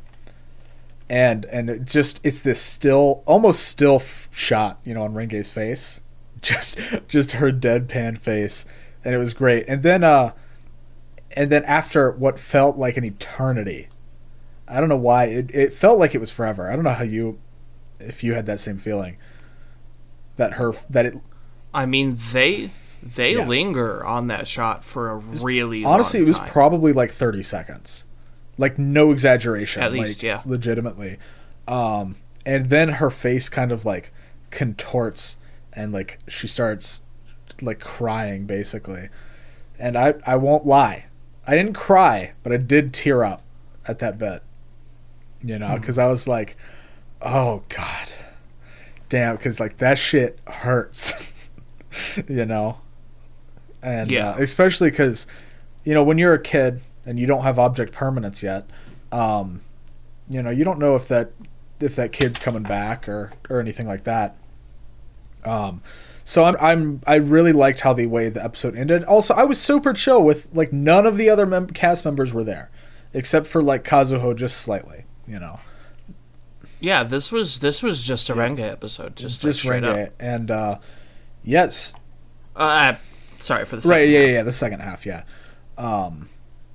and and it just, it's this still, almost still f- shot, you know, on Renge's face. Just, just her deadpan face. And it was great. And then, uh, and then after what felt like an eternity, I don't know why. It it felt like it was forever. I don't know how you, if you had that same feeling. That her that it. I mean, they they yeah. linger on that shot for a really honestly, long it was time. probably like thirty seconds, like no exaggeration. At least, like, yeah, legitimately. Um, and then her face kind of like contorts, and like she starts like crying basically. And I I won't lie, I didn't cry, but I did tear up at that bit. You know, because I was like, oh, God. Damn, because, like, that shit hurts. You know? And yeah. uh, especially because, you know, when you're a kid and you don't have object permanence yet, um, you know, you don't know if that if that kid's coming back or, or anything like that. Um, so I'm I'm I really liked how the way the episode ended. Also, I was super chill with, like, none of the other mem- cast members were there, except for, like, Kazuho just slightly. You know, yeah. This was this was just a yeah. Renge episode, just just like, Renge, up. and uh, yes. Uh, sorry for the second right. Yeah, half. yeah, the second half. Yeah, um,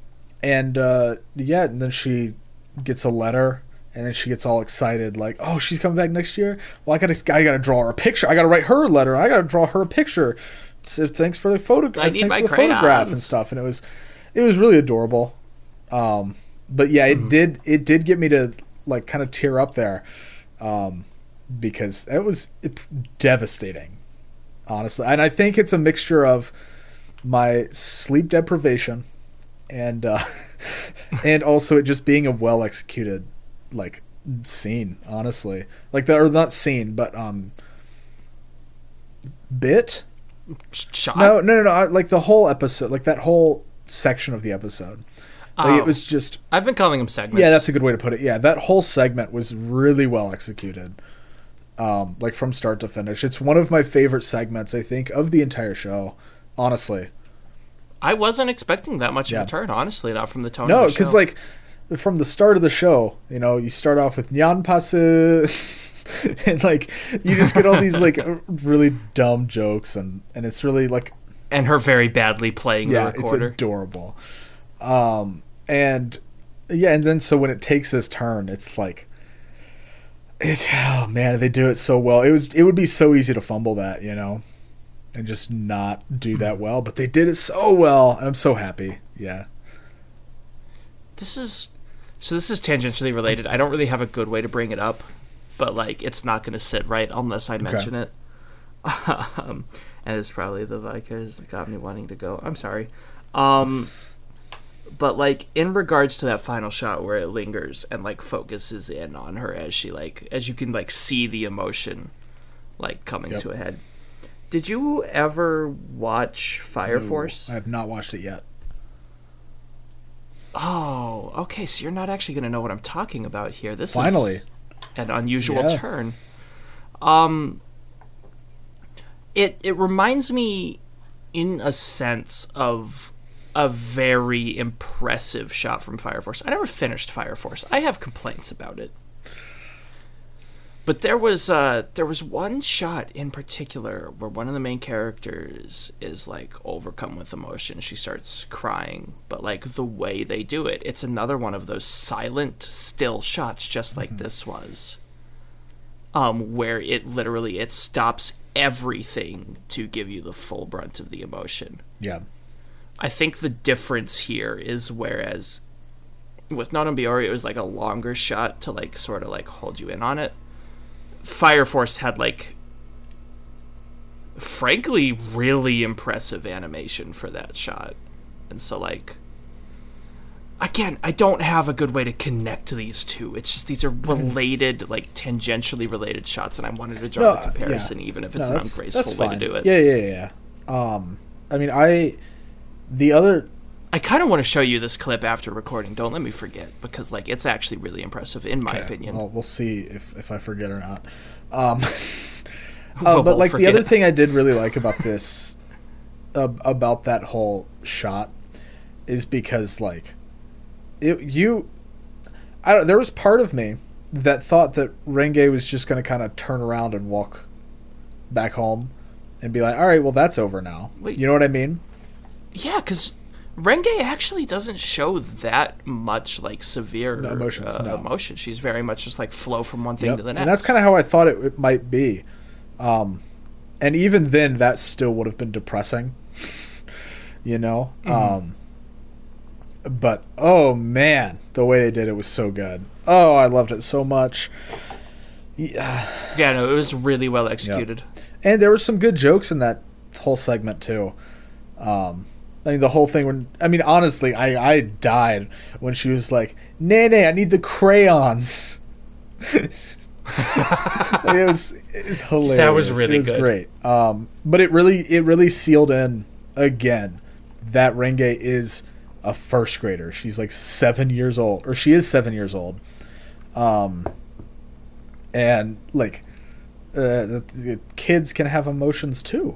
and uh, yeah, and then she gets a letter, and then she gets all excited, like, "Oh, she's coming back next year. Well, I gotta, I gotta draw her a picture. I gotta write her a letter. I gotta draw her a picture. So thanks for the photograph. I Thanks need my for the crayons. photograph and stuff." And it was, it was really adorable. Um, but yeah, it Mhm. did, it did get me to like kind of tear up there, um, because it was devastating, honestly. And I think it's a mixture of my sleep deprivation and uh, and also it just being a well executed like scene, honestly, like the or not scene but um bit Shot? no no no no I, like the whole episode, like that whole section of the episode, like Oh. it was just I've been calling them segments. yeah, that's a good way to put it. Yeah, that whole segment was really well executed, um like from start to finish. It's one of my favorite segments, I think, of the entire show, honestly. I wasn't expecting that much Yeah. of a turn, honestly, not from the tone No, of the because show. like from the start of the show, you know, you start off with Nyan Pasu, and like you just get all these like really dumb jokes, and and it's really like And her very badly playing yeah, the it's recorder. adorable. Um, and yeah, and then so when it takes this turn, it's like it. Oh man, they do it so well. It was it would be so easy to fumble that, you know, and just not do that well, but they did it so well, and I'm so happy. Yeah. This is so this is tangentially related. I don't really have a good way to bring it up, but like it's not going to sit right unless I mention it. Um, and it's probably the Vikings that got me wanting to go. I'm sorry. Um, but like in regards to that final shot where it lingers and like focuses in on her as she like as you can like see the emotion like coming Yep. to a head. Did you ever watch Fire No, Force? I have not watched it yet. Oh, okay. So you're not actually going to know what I'm talking about here. This Finally. is an unusual Yeah. turn. Um, it it reminds me, in a sense, of a very impressive shot from Fire Force. I never finished Fire Force. I have complaints about it. But there was uh there was one shot in particular where one of the main characters is like overcome with emotion. She starts crying, but like the way they do it, it's another one of those silent, still shots, just like this was. Um, where it literally it stops everything to give you the full brunt of the emotion. Yeah. I think the difference here is whereas with Nonombiori it was like a longer shot to like sort of like hold you in on it. Fire Force had like frankly really impressive animation for that shot. And so like again, I don't have a good way to connect to these two. It's just these are related, like tangentially related shots, and I wanted to draw No, a comparison yeah. even if it's No, an that's- ungraceful that's way fine. to do it. Yeah, yeah, yeah. yeah. Um, I mean, I the other I kind of want to show you this clip after recording. Don't let me forget, because like it's actually really impressive in my okay, opinion. Well, we'll see if if I forget or not. Um, We'll uh, but both like the forget. other thing I did really like about this, uh, about that whole shot, is because like, it you, I don't. There was part of me that thought that Renge was just going to kind of turn around and walk back home, and be like, all right, well that's over now. Wait. You know what I mean? Yeah, because Renge actually doesn't show that much like severe No emotions, uh, no. emotion. She's very much just like flow from one thing Yep. to the next. And that's kind of how I thought it, it might be. Um, and even then, that still would have been depressing, you know? Mm-hmm. Um, but, oh man, the way they did it was so good. Oh, I loved it so much. Yeah. yeah, no, it was really well executed. And there were some good jokes in that whole segment, too. Um, I mean, the whole thing when, I mean, honestly, I, I died when she was like, Nene, I need the crayons. Like, it was it's hilarious. That was really it was good. great. Um, but it really it really sealed in again that Renge is a first grader. She's like seven years old, or she is seven years old. Um, and like, uh, the, the kids can have emotions too.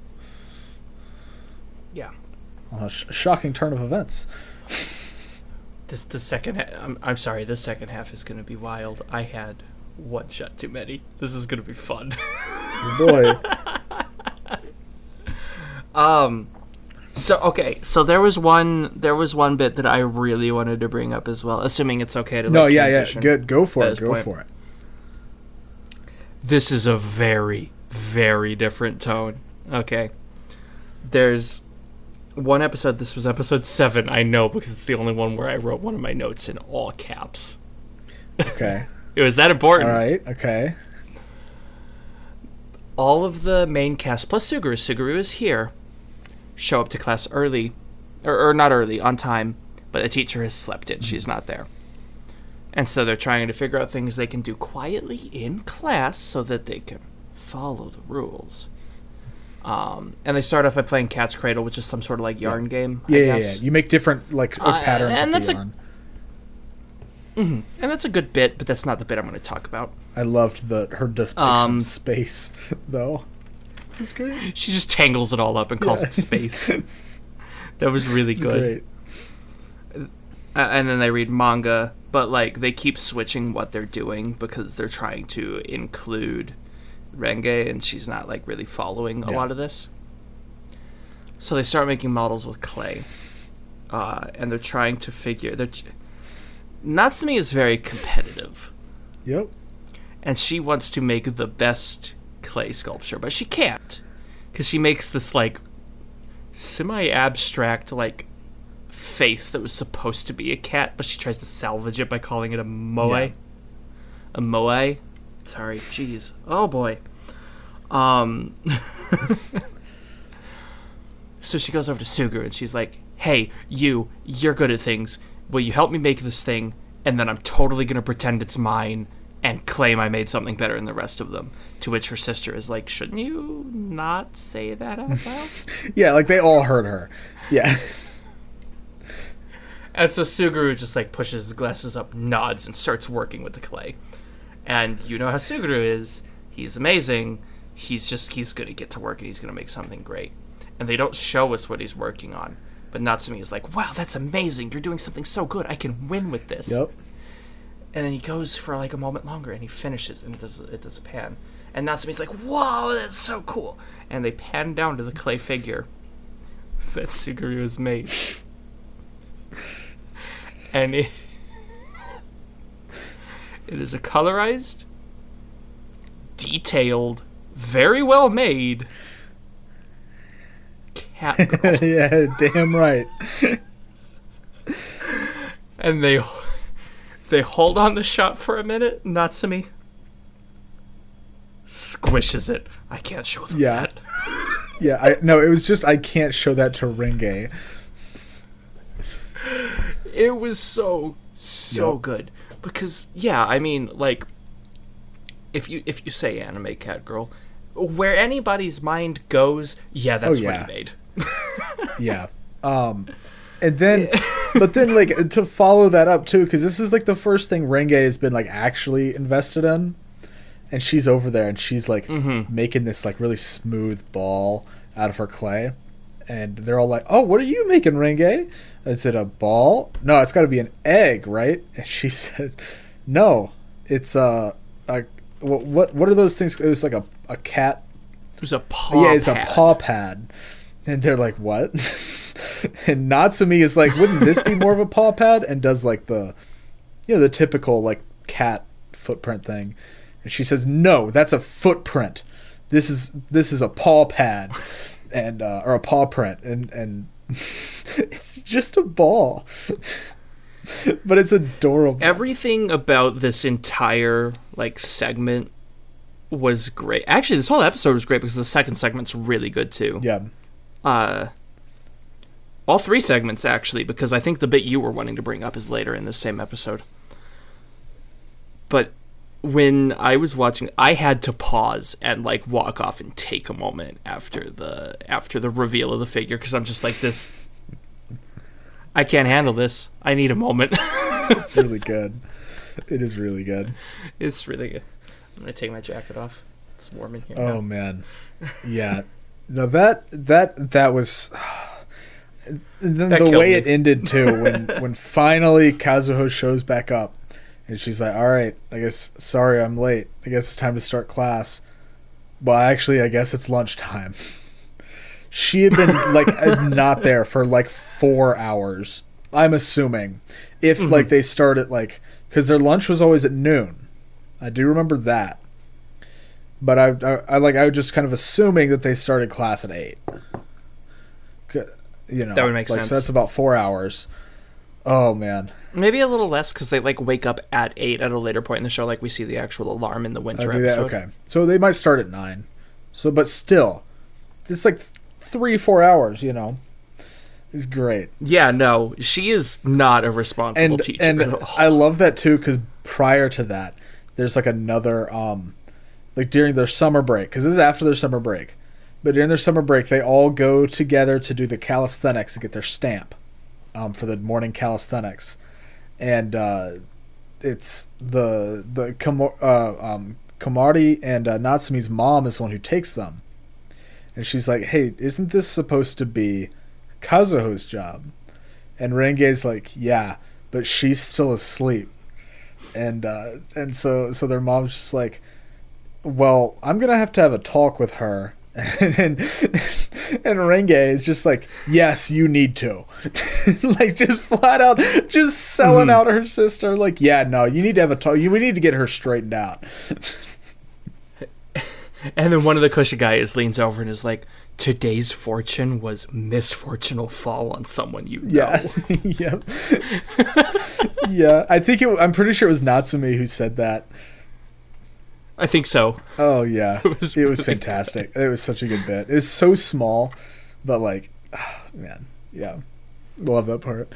Yeah. A sh- shocking turn of events. This the second. Ha- I'm I'm sorry. This second half is going to be wild. I had one shot too many. This is going to be fun. Boy, um, So okay, so there was one there was one bit that I really wanted to bring up as well, assuming it's okay to like, no, yeah, transition. yeah, good. Go for at it. this Go point. for it. This is a very, very different tone. Okay. There's one episode, this was episode seven, I know, because it's the only one where I wrote one of my notes in all caps. Okay. It was that important. All right. Okay. All of the main cast, plus Suguru, Suguru is here, show up to class early, or, or not early, on time, but the teacher has slept in. She's not there. And so they're trying to figure out things they can do quietly in class so that they can follow the rules. Um, and they start off by playing Cat's Cradle, which is some sort of like yarn yeah. game, Yeah, I yeah, guess. yeah. You make different like Uh, patterns and with that's the a- yarn. Mm-hmm. And that's a good bit, but that's not the bit I'm going to talk about. I loved the her depiction Um, of space, though. It's great. She just tangles it all up and calls Yeah. it space. That was really It's good. great. Uh, and then they read manga, but like they keep switching what they're doing because they're trying to include Renge, and she's not like really following a Yeah. lot of this. So they start making models with clay, uh, and they're trying to figure. They're ch- Natsumi is very competitive, Yep. and she wants to make the best clay sculpture, but she can't because she makes this like semi-abstract like face that was supposed to be a cat, but she tries to salvage it by calling it a moe. Yeah. A moe. Sorry, jeez. Oh boy. Um. So she goes over to Suguru and she's like, "Hey, you, you're good at things. Will you help me make this thing? And then I'm totally gonna pretend it's mine and claim I made something better than the rest of them." To which her sister is like, "Shouldn't you not say that out loud?" Yeah, like they all heard her. Yeah. And so Suguru just like pushes his glasses up, nods, and starts working with the clay. And you know how Suguru is. He's amazing. He's just, he's going to get to work and he's going to make something great. And they don't show us what he's working on. But Natsumi is like, "Wow, that's amazing. You're doing something so good. I can win with this." Yep. And then he goes for like a moment longer and he finishes and it does, it does a pan. And Natsumi's like, "Whoa, that's so cool." And they pan down to the clay figure that Suguru has made. And it, it is a colorized, detailed, very well made cat girl. Yeah, damn right. And they they hold on the shot for a minute. Natsumi squishes it. I can't show them Yeah. that. Yeah, I no, it was just I can't show that to Renge. It was so so Yep. good because yeah, I mean like if you if you say anime cat girl, where anybody's mind goes, yeah, that's Oh, yeah. what he made. Yeah. Um and then but then like to follow that up too, because this is like the first thing Renge has been like actually invested in. And she's over there and she's like Mhm. making this like really smooth ball out of her clay. And they're all like, "Oh, what are you making, Renge?" Is it a ball? No, it's got to be an egg, right? And she said, "No, it's a, a what, what what are those things? It was like a, a cat. It was a paw yeah, it's pad. a paw pad." And they're like, "What?" And Natsumi is like, "Wouldn't this be more of a paw pad?" And does like the, you know, the typical like cat footprint thing. And she says, "No, that's a footprint. This is this is a paw pad." And uh, or a paw print, and and it's just a ball, but it's adorable. Everything about this entire like segment was great. Actually, this whole episode was great because the second segment's really good too. Yeah, Uh, all three segments actually, because I think the bit you were wanting to bring up is later in this same episode. But when I was watching, I had to pause and like walk off and take a moment after the after the reveal of the figure because I'm just like this. I can't handle this. I need a moment. it's really good. It is really good. It's really good. I'm gonna take my jacket off. It's warm in here. Oh now. man, yeah. No, that that that was. And then That the killed way me. it ended too, when when finally Kazuho shows back up, and she's like, "All right, I guess sorry I'm late. I guess it's time to start class." Well, actually, I guess it's lunchtime. she had been like not there for like four hours. I'm assuming if mm-hmm. like they start at like because their lunch was always at noon. I do remember that, but I, I, I like I was just kind of assuming that they started class at eight. You know, that would make like, sense. So that's about four hours. Oh man, maybe a little less because they like wake up at eight at a later point in the show. Like we see the actual alarm in the winter oh, episode. Okay, so they might start at nine. So, but still, it's like th- three, four hours. You know. Is great. Yeah, no, she is not a responsible and, teacher. And at all. I love that too because prior to that, there's like another, um, like during their summer break, because this is after their summer break, but during their summer break, they all go together to do the calisthenics and get their stamp, um, for the morning calisthenics, and uh, it's the the Kom- uh, um, Komari and uh, Natsumi's mom is the one who takes them, and she's like, "Hey, isn't this supposed to be Kazuho's job?" And Renge's like, yeah, but she's still asleep. And uh, and so so their mom's just like, well, I'm gonna have to have a talk with her. And and, and Renge is just like, yes, you need to. Like just flat out just selling mm. out her sister. Like, yeah, no, you need to have a talk. You we need to get her straightened out. And then one of the cushy guys leans over and is like, today's fortune was misfortune will fall on someone you know. Yeah. Yep. Yeah. I think it, I'm pretty sure it was Natsumi who said that. I think so. Oh, yeah. It was, it really was fantastic. Good. It was such a good bit. It was so small, but like, oh, man. Yeah. Love that part.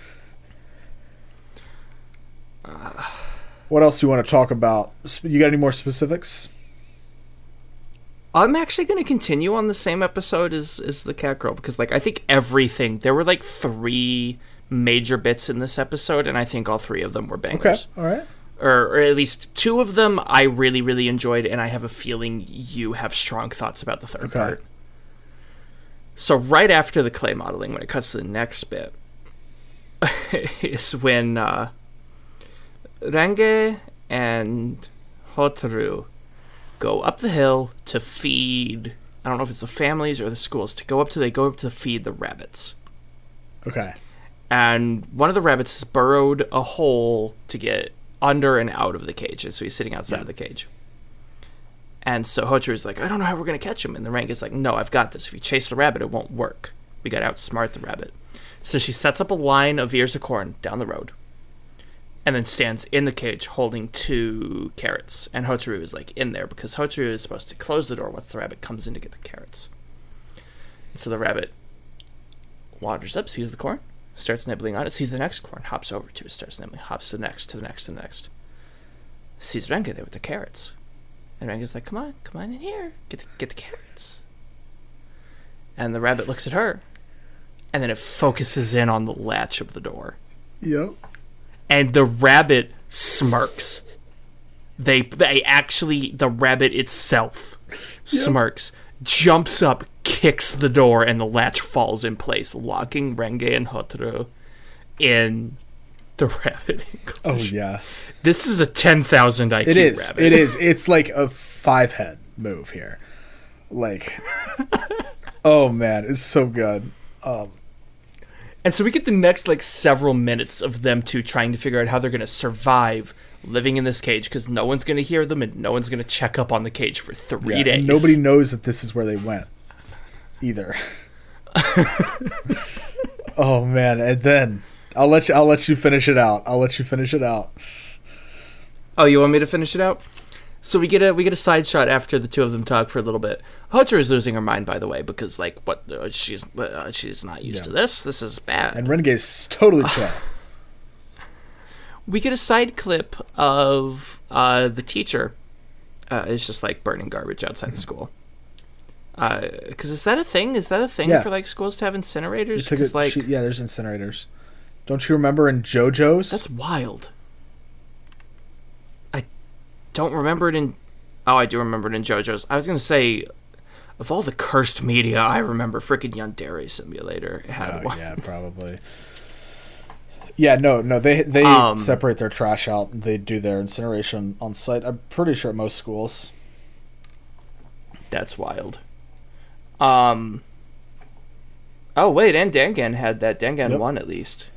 Uh, what else do you want to talk about? You got any more specifics? I'm actually going to continue on the same episode as, as the cat girl because, like, I think everything... There were, like, three major bits in this episode, and I think all three of them were bangers. Okay, all right. Or, or at least two of them I really, really enjoyed, and I have a feeling you have strong thoughts about the third okay. part. So right after the clay modeling, when it cuts to the next bit, is when uh, Renge and Hotaru go up the hill to feed, I don't know if it's the families or the schools, to go up to, they go up to feed the rabbits. Okay. And one of the rabbits has burrowed a hole to get under and out of the cage, and so he's sitting outside yeah. of the cage. And so Hotaru's like, I don't know how we're going to catch him. And the Renge's like, no, I've got this. If you chase the rabbit, it won't work. We got to outsmart the rabbit. So she sets up a line of ears of corn down the road, and then stands in the cage holding two carrots. And Hotaru is like in there because Hotaru is supposed to close the door once the rabbit comes in to get the carrots. And so the rabbit wanders up, sees the corn, starts nibbling on it, sees the next corn, hops over to it, starts nibbling, hops to the next, to the next, to the next. Sees Renge there with the carrots. And Renge's like, come on, come on in here, get the, get the carrots. And the rabbit looks at her, and then it focuses in on the latch of the door. Yep. And the rabbit smirks. They they actually, the rabbit itself yep. smirks, jumps up, kicks the door, and the latch falls in place, locking Renge and Hotaru in the rabbit enclosure. Oh, yeah. This is a ten thousand I Q it is. rabbit. It is. It's like a five-head move here. Like, oh, man, it's so good. Um, And so we get the next, like, several minutes of them two trying to figure out how they're going to survive living in this cage because no one's going to hear them and no one's going to check up on the cage for three yeah, days. And nobody knows that this is where they went either. Oh, man. And then I'll let you, I'll let you finish it out. I'll let you finish it out. Oh, you want me to finish it out? So we get a we get a side shot after the two of them talk for a little bit. Hotaru is losing her mind, by the way, because like what uh, she's uh, she's not used yeah. to this. This is bad. And Renge's totally chill. We get a side clip of uh, the teacher. Uh, it's just like burning garbage outside the school. Because uh, is that a thing? Is that a thing yeah. for like schools to have incinerators? Because like she, yeah, there's incinerators. Don't you remember in JoJo's? That's wild. Don't remember it in... Oh, I do remember it in JoJo's. I was going to say, of all the cursed media, I remember freaking Yandere Simulator. It had oh, one. Yeah, probably. Yeah, no, no, they they um, separate their trash out. They do their incineration on site. I'm pretty sure at most schools. That's wild. Um, Oh wait, and Dangan had that. Dangan Yep. won at least.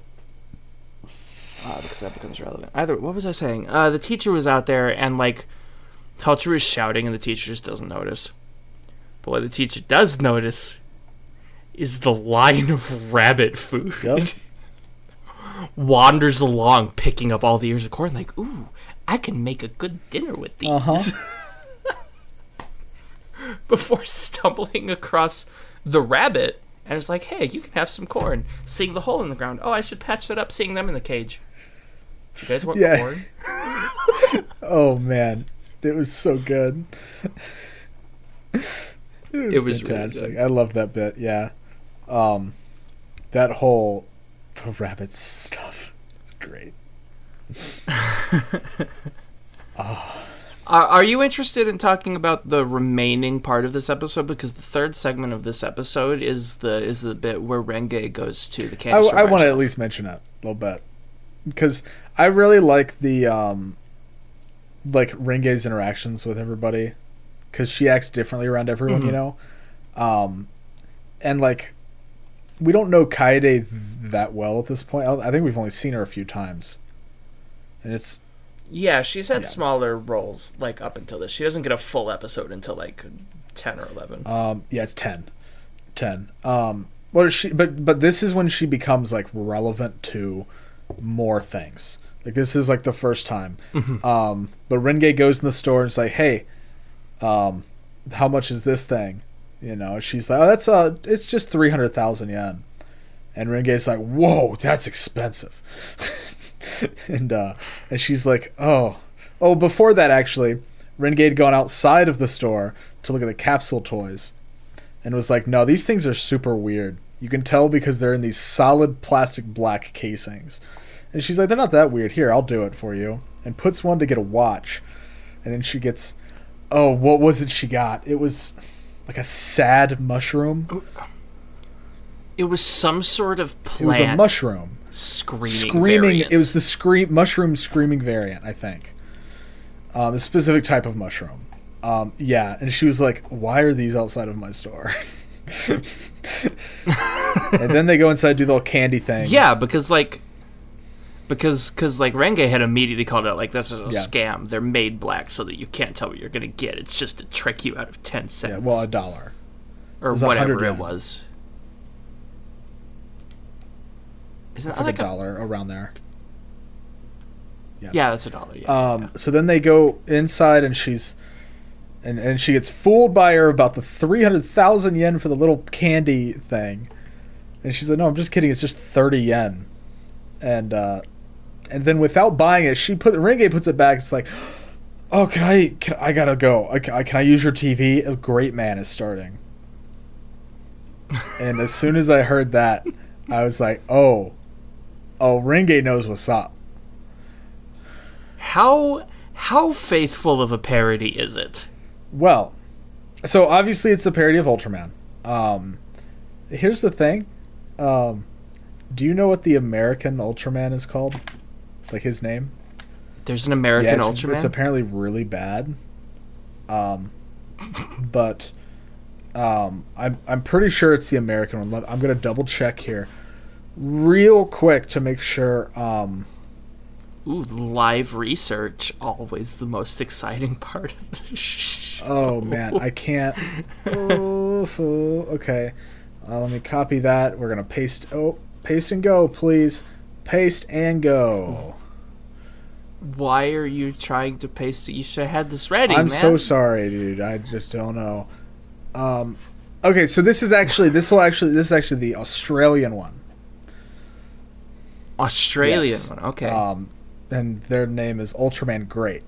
Uh, because that becomes relevant. Either, what was I saying? Uh, the teacher was out there, and like, Helcher is shouting, and the teacher just doesn't notice. But what the teacher does notice is the line of rabbit food. Yep. Wanders along, picking up all the ears of corn, like, ooh, I can make a good dinner with these. Uh-huh. Before stumbling across the rabbit, and it's like, hey, you can have some corn. Seeing the hole in the ground. Oh, I should patch that up, seeing them in the cage. Do you guys want Yeah. corn? Oh man, it was so good. It was, It was really fantastic. good. I loved that bit. Yeah, um, that whole the rabbit stuff is great. Are, are you interested in talking about the remaining part of this episode? Because the third segment of this episode is the is the bit where Renge goes to the I, candy store. I by want to at herself. least mention it a little bit because I really like the um, like Renge's interactions with everybody because she acts differently around everyone, Mhm. you know, um, and like we don't know Kaede that well at this point. I I think we've only seen her a few times, and it's Yeah, she's had Yeah. smaller roles like up until this. She doesn't get a full episode until like ten or eleven. um, yeah, it's ten, ten. Um, what is she? But but this is when she becomes like relevant to more things. Like this is like the first time. Mhm. Um, but Renge goes in the store and it's like, hey, um, how much is this thing? You know, she's like, oh, that's uh, it's just three hundred thousand yen, and Renge's like, whoa, that's expensive. and uh, and she's like, oh, oh. Before that, actually, Renge had gone outside of the store to look at the capsule toys, and was like, no, these things are super weird. You can tell because they're in these solid plastic black casings. And she's like, they're not that weird. Here, I'll do it for you. And puts one to get a watch. And then she gets, oh, what was it she got? It was like a sad mushroom. It was some sort of It plant was a mushroom. screaming. Screaming. variant. It was the scream mushroom screaming variant, I think. Um, a specific type of mushroom. Um, yeah, and she was like, why are these outside of my store? And then they go inside, do the little candy thing. Yeah, because like, because because like Renge had immediately called it out like this is a Yeah. scam. They're made black so that you can't tell what you're gonna get. It's just to trick you out of ten cents. Yeah, well, a dollar. or was a hundred whatever it yen. was. Isn't It's that like, like a dollar around there. Yeah. Yeah, that's a dollar. Yeah. Um, so then they go inside, and she's, and and she gets fooled by her about the three hundred thousand yen for the little candy thing, and she's like, "No, I'm just kidding. It's just thirty yen," and uh, and then without buying it, she put Renge puts it back. It's like, "Oh, can I? Can I gotta go? I, can I can I use your T V? A great man is starting." And as soon as I heard that, I was like, "Oh, oh, Renge knows what's up." How how faithful of a parody is it? Well, so obviously it's a parody of Ultraman. Um, here's the thing. Um, do you know what the American Ultraman is called? Like his name? There's an American Yeah, it's, Ultraman. it's apparently really bad. Um, but um, I'm I'm pretty sure it's the American one. Let- I'm gonna double check here, real quick to make sure. Um, Ooh, live research, always the most exciting part of the show. oh man, I can't. Oh, foo- okay. Uh, let me copy that. We're gonna paste. Oh, paste and go, please. Paste and go. Why are you trying to paste it? You should have had this ready, I'm man. so sorry, dude. I just don't know. Um, okay, so this is actually this will actually this is actually the Australian one. Australian Yes. one. Okay. Um, and their name is Ultraman Great.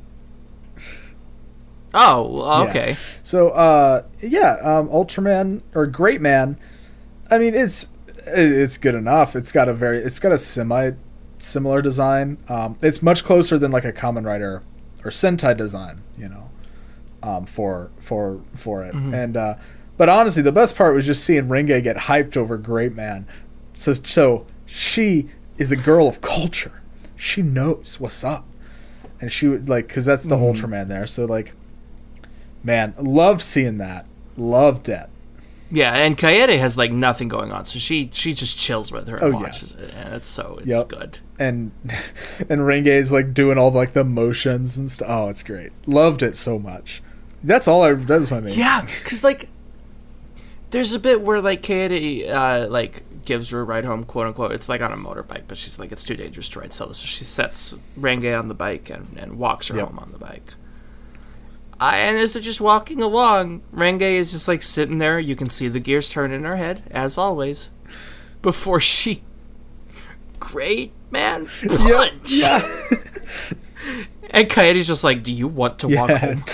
oh, well, yeah. okay. So, uh, yeah, um, Ultraman or Great Man. I mean, it's it's good enough. It's got a very it's got a semi similar design. Um, it's much closer than like a Kamen Rider or Sentai design, you know, um, for for for it. Mhm. And uh, but honestly, the best part was just seeing Renge get hyped over Great Man. So so she is a girl of culture. She knows what's up, and she would like because that's the Mhm. Ultraman there. So like. Man, loved seeing that. Loved it. Yeah, and Kaede has like nothing going on, so she she just chills with her and Oh, yeah. watches it, and it's so it's Yep. good. And and Renge's like doing all like the motions and stuff. Oh, it's great. Loved it so much. That's all I. That was my main. Yeah, because like there's a bit where like Kaede uh, like gives her a ride home, quote unquote. It's like on a motorbike, but she's like it's too dangerous to ride solo, so she sets Renge on the bike and, and walks her Yep. home on the bike. Uh, and as they're just walking along, Renge is just like sitting there. You can see the gears turn in her head, as always, before she, great man, punch. Yeah. And Kaede's just like, "Do you want to walk Yeah. home?"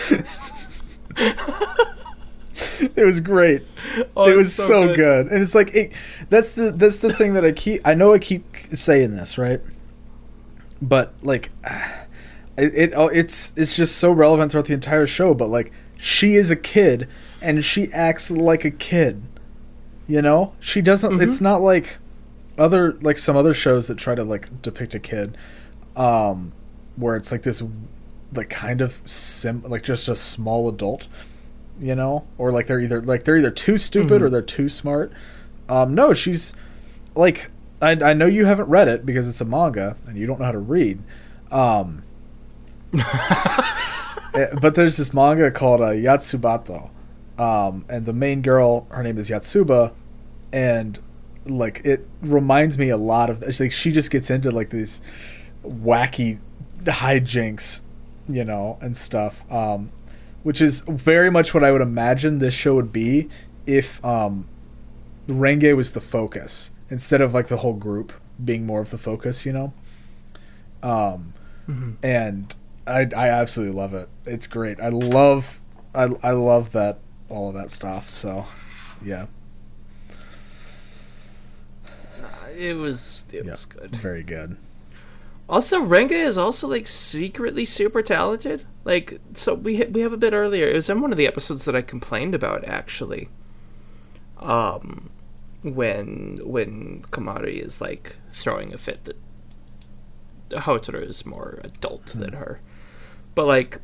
It was great. Oh, it was it's so, so good. good. and it's like it, that's the that's the thing that I keep. I know I keep saying this, right? But like, it, it oh, it's it's just so relevant throughout the entire show. But like, she is a kid, and she acts like a kid. You know, she doesn't. Mm-hmm. It's not like other like some other shows that try to like depict a kid, um, where it's like this, like kind of sim like just a small adult. You know, or like they're either like they're either too stupid Mm-hmm. or they're too smart. Um, no, she's like I I know you haven't read it because it's a manga and you don't know how to read. Um, eh, but there's this manga called uh, Yatsubato, um, and the main girl, her name is Yatsuba, and like it reminds me a lot of like she just gets into like these wacky hijinks, you know, and stuff. Um, which is very much what I would imagine this show would be if um, Renge was the focus instead of like the whole group being more of the focus, you know. Um, Mm-hmm. and I I absolutely love it. It's great. I love I I love that all of that stuff. So, yeah, It was it yeah, was good. very good. Also, Renge is also like secretly super talented. Like, so we we have a bit earlier. It was in one of the episodes that I complained about actually. Um, when when Kamari is like throwing a fit that Hotaru is more adult Hmm. than her, but like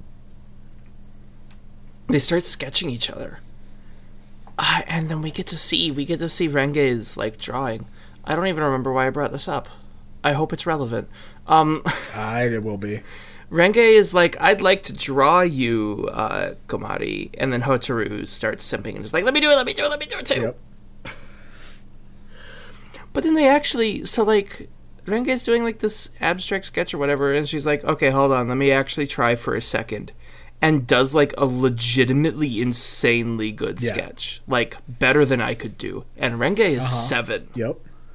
they start sketching each other, uh, and then we get to see we get to see Renge's like drawing. I don't even remember why I brought this up. I hope it's relevant. Um, I it will be. Renge is like, I'd like to draw you, uh, Komari, and then Hotaru starts simping and is like, let me do it, let me do it, let me do it too. Yep. But then they actually, so like, Renge's doing like this abstract sketch or whatever, and she's like, okay, hold on, let me actually try for a second. And does like a legitimately insanely good Yeah. sketch. Like, better than I could do. And Renge is Uh-huh. seven. Yep.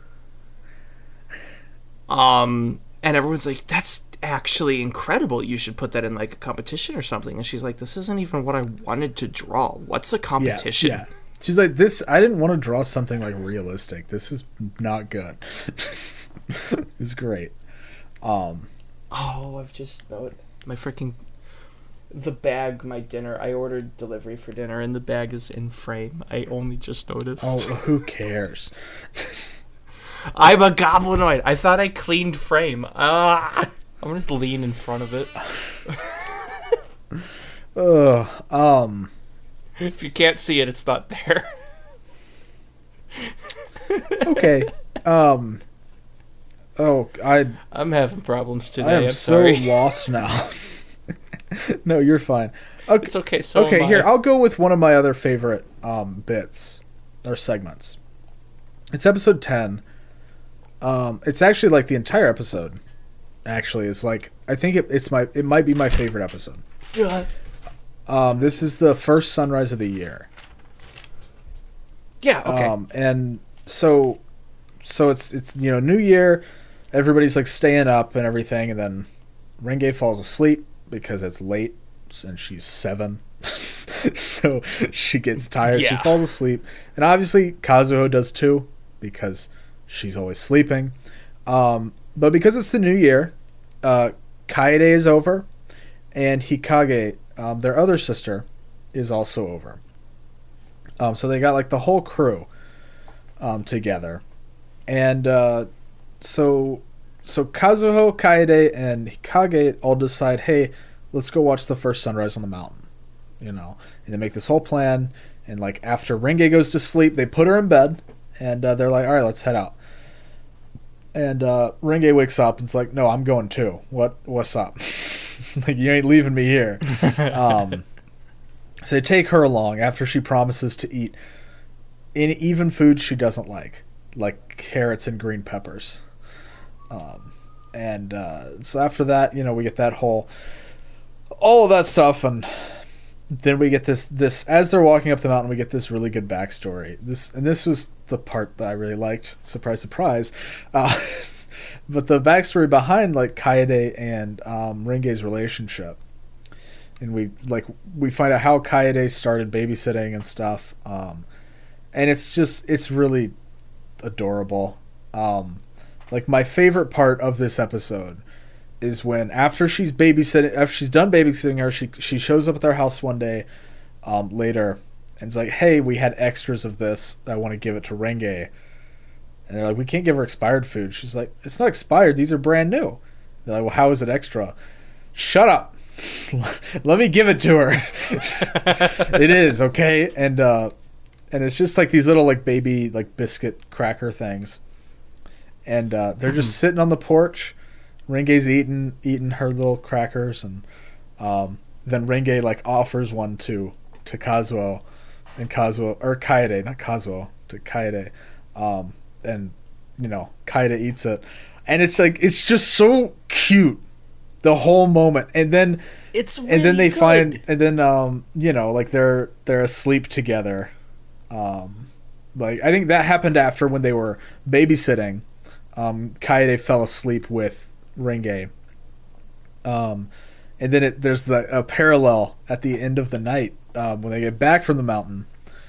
Um, and everyone's like, that's actually incredible. You should put that in like a competition or something. And she's like, this isn't even what I wanted to draw. What's a competition? Yeah, yeah. She's like, this. I didn't want to draw something like realistic. This is not good. It's great. Um, Oh, I've just noted my freaking the bag. My dinner. I ordered delivery for dinner, and the bag is in frame. I only just noticed. oh, who cares? I'm a goblinoid. I thought I cleaned frame. Ah, I'm gonna just lean in front of it. Ugh. Um. If you can't see it, it's not there. Okay. Um. Oh, I I'm having problems today. I am I'm so sorry. lost now. No, you're fine. Okay. It's okay. So okay, am here I. I'll go with one of my other favorite um bits or segments. It's episode ten. Um, it's actually like the entire episode. Actually, it's like I think it, it's my it might be my favorite episode. Yeah. Um, this is the first sunrise of the year. Yeah. Okay. Um, and so, so it's it's you know New Year, everybody's like staying up and everything, and then Renge falls asleep because it's late and she's seven, so she gets tired. She Yeah. falls asleep, and obviously Kazuho does too because she's always sleeping. Um, but because it's the New Year, uh, Kaede is over, and Hikage, um, their other sister, is also over. Um, so they got like the whole crew um, together, and uh, so so Kazuho, Kaede, and Hikage all decide, hey, let's go watch the first sunrise on the mountain. you know. And they make this whole plan, and like after Renge goes to sleep, they put her in bed, and uh, they're like, all right, let's head out. And uh, Renge wakes up and it's like, no, I'm going too. What? What's up? Like, you ain't leaving me here. um, so they take her along after she promises to eat in even foods she doesn't like, like carrots and green peppers. Um, and uh, so after that, you know, we get that whole, all of that stuff, and then we get this this as they're walking up the mountain, we get this really good backstory. This and this was the part that I really liked. Surprise, surprise. Uh, but the backstory behind like Kaede and um, Renge's relationship, and we like we find out how Kaede started babysitting and stuff. Um, and it's just it's really adorable. Um, like my favorite part of this episode is when after she's babysitting, after she's done babysitting her, she she shows up at their house one day um, later, and it's like, hey, we had extras of this. I want to give it to Renge. And they're like, we can't give her expired food. She's like, it's not expired. These are brand new. They're like, well, how is it extra? Shut up. Let me give it to her. It is, okay? And uh, and it's just like these little like baby like biscuit cracker things. And uh, they're just mm-hmm. sitting on the porch. Renge's eating eating her little crackers, and um, then Renge like offers one to to Kazuo, and Kazuo or Kaede, not Kazuo, to Kaede, um, and you know Kaede eats it, and it's like it's just so cute, the whole moment, and then it's really and then they good. find and then um you know like they're they're asleep together, um, like I think that happened after when they were babysitting, um, Kaede fell asleep with Renge, um, and then it, there's the a parallel at the end of the night um, when they get back from the mountain.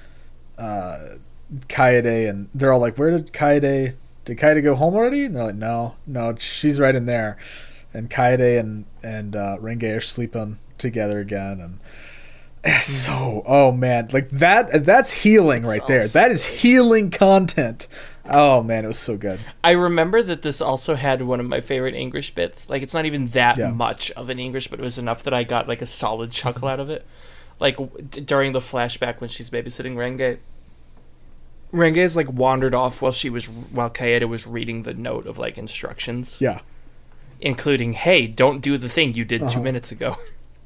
Uh, Kaede and they're all like, "Where did Kaede? Did Kaede go home already?" And they're like, "No, no, she's right in there." And Kaede and and uh, Renge are sleeping together again, and it's so oh man, like that that's healing that's right awesome. There. That is healing content. Oh man, it was so good. I remember that this also had one of my favorite English bits. Like, it's not even that yeah. much of an English, but it was enough that I got like a solid chuckle out of it. Like d- during the flashback when she's babysitting Renge, Renge is like wandered off while she was while Kaede was reading the note of like instructions. Yeah, including, "Hey, don't do the thing you did uh-huh. two minutes ago."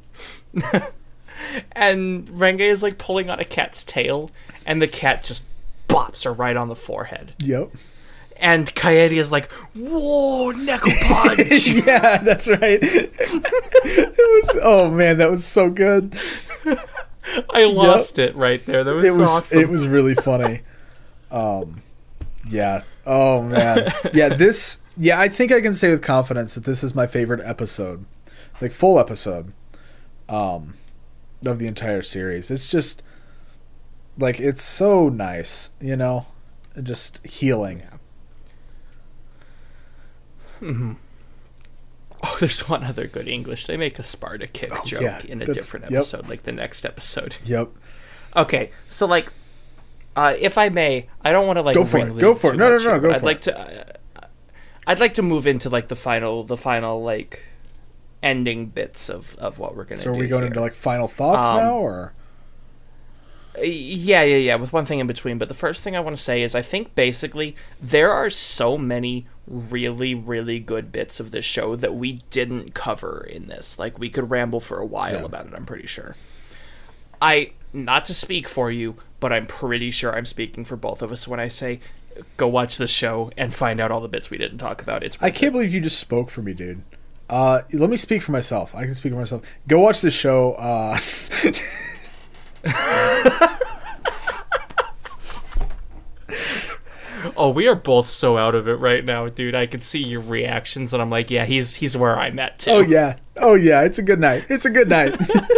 And Renge is like pulling on a cat's tail, and the cat just bops her right on the forehead. Yep. And Kaede is like, "Whoa, Neko punch!" Yeah, that's right. It was oh man, that was so good. I lost yep. it right there. That was, it was awesome. It was really funny. Um, yeah. Oh man. Yeah. This. Yeah, I think I can say with confidence that this is my favorite episode, like full episode, um, of the entire series. It's just like it's so nice, you know, just healing. Yeah. Mm-hmm. Oh, there's one other good English. They make a Sparta kick oh, joke yeah, in a different episode, yep. like the next episode. Yep. Okay, so like, uh, if I may, I don't want to like go for it. Go for it. No, no, no, no. Go I'd for like it. to. Uh, I'd like to move into like the final, the final like ending bits of, of what we're gonna do. So are we going here. into like final thoughts um, now, or? Yeah, yeah, yeah. With one thing in between, but the first thing I want to say is I think basically there are so many really, really good bits of this show that we didn't cover in this. Like, we could ramble for a while yeah. about it, I'm pretty sure. I, not to speak for you, but I'm pretty sure I'm speaking for both of us when I say go watch this show and find out all the bits we didn't talk about. It's I can't it. believe you just spoke for me, dude. Uh, let me speak for myself. I can speak for myself. Go watch this show. Uh... Oh, we are both so out of it right now, dude. I can see your reactions, and I'm like, yeah, he's he's where I'm at too. Oh yeah, oh yeah. It's a good night. It's a good night.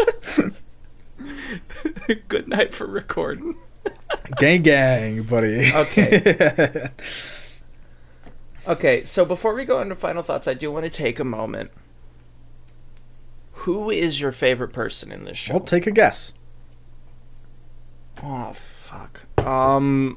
Good night for recording. Gang, gang, buddy. Okay. Okay. So before we go into final thoughts, I do want to take a moment. Who is your favorite person in this show? Well, take a guess. Oh fuck. Um.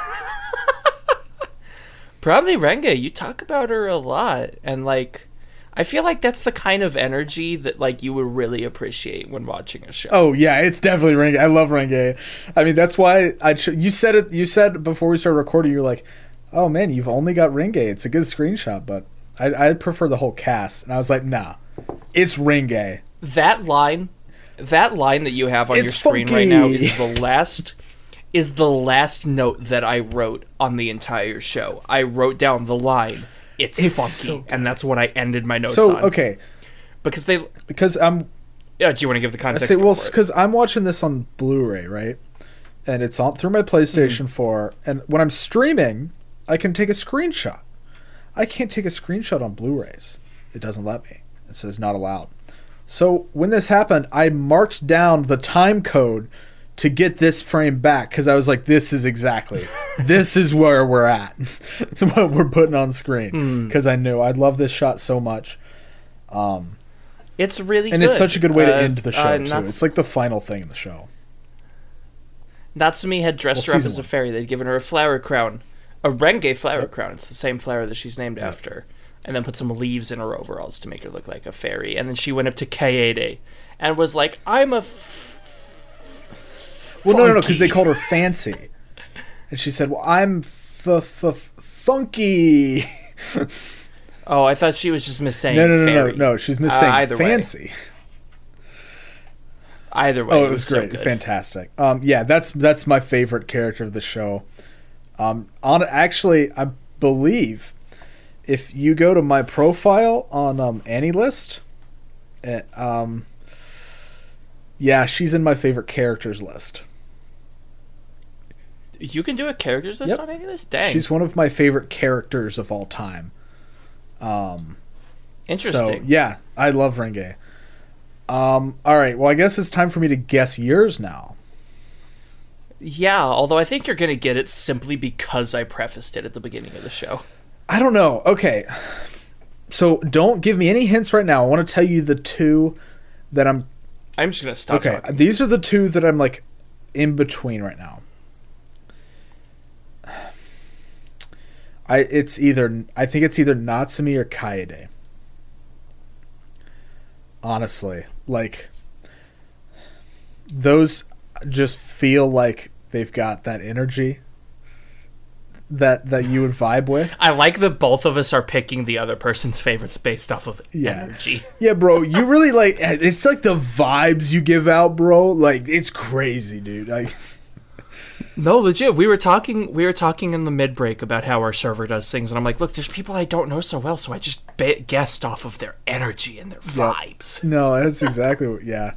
Probably Renge. You talk about her a lot, and like, I feel like that's the kind of energy that like you would really appreciate when watching a show. Oh yeah, it's definitely Renge. I love Renge. I mean, that's why I. Ch- you said it. You said before we started recording, you're like, "Oh man, you've only got Renge. It's a good screenshot, but I, I prefer the whole cast." And I was like, "Nah, it's Renge." That line, that line that you have on It's your screen funky. right now is the last. Is the last note that I wrote on the entire show. I wrote down the line. It's, It's funky, so good. and that's what I ended my notes So on. okay, because they. because I'm. Yeah, do you want to give the I context? say well for it? because I'm watching this on Blu-ray, right? And it's on through my PlayStation Mm. four. And when I'm streaming, I can take a screenshot. I can't take a screenshot on Blu-rays. It doesn't let me. It says not allowed. So when this happened, I marked down the time code to get this frame back because I was like, this is exactly, this is where we're at. It's what we're putting on screen because I knew I love this shot so much. Um, It's really and good. it's such a good way to Uh, end the show uh, too. Nats- It's like the final thing in the show. Natsumi had dressed Well, her up season as a one. fairy. They'd given her a flower crown, a Renge flower crown. It's the same flower that she's named after. And then put some leaves in her overalls to make her look like a fairy. And then she went up to Kaede and was like, "I'm a." F- Well, no, no, no, because funky." they called her Fancy, and she said, "Well, I'm f f f funky." Oh, I thought she was just missaying no, no, no, no, fairy. no. She's Uh, missing either way. fancy. Either way, Oh, it was, so great, good. fantastic. Um, yeah, that's that's my favorite character of the show. Um, on actually, I believe if you go to my profile on um AniList, uh, um, yeah, she's in my favorite characters list. You can do a characters list Yep. on any list? Dang. She's one of my favorite characters of all time. Um, Interesting. So, yeah, I love Renge. Um, all right, well, I guess it's time for me to guess yours now. Yeah, although I think you're going to get it simply because I prefaced it at the beginning of the show. I don't know. Okay. So don't give me any hints right now. I want to tell you the two that I'm... I'm just going to stop Okay, talking. these are the two that I'm, like, in between right now. I It's either... I think it's either Natsumi or Kaede. Honestly. Like, those just feel like they've got that energy that that you would vibe with. I like that both of us are picking the other person's favorites based off of Yeah. energy. Yeah, bro, you really like it's like the vibes you give out, bro. Like it's crazy, dude. Like No, legit. We were talking. We were talking in the mid break about how our server does things, and I'm like, look, there's people I don't know so well, so I just ba- guessed off of their energy and their vibes. no, that's exactly what. Yeah.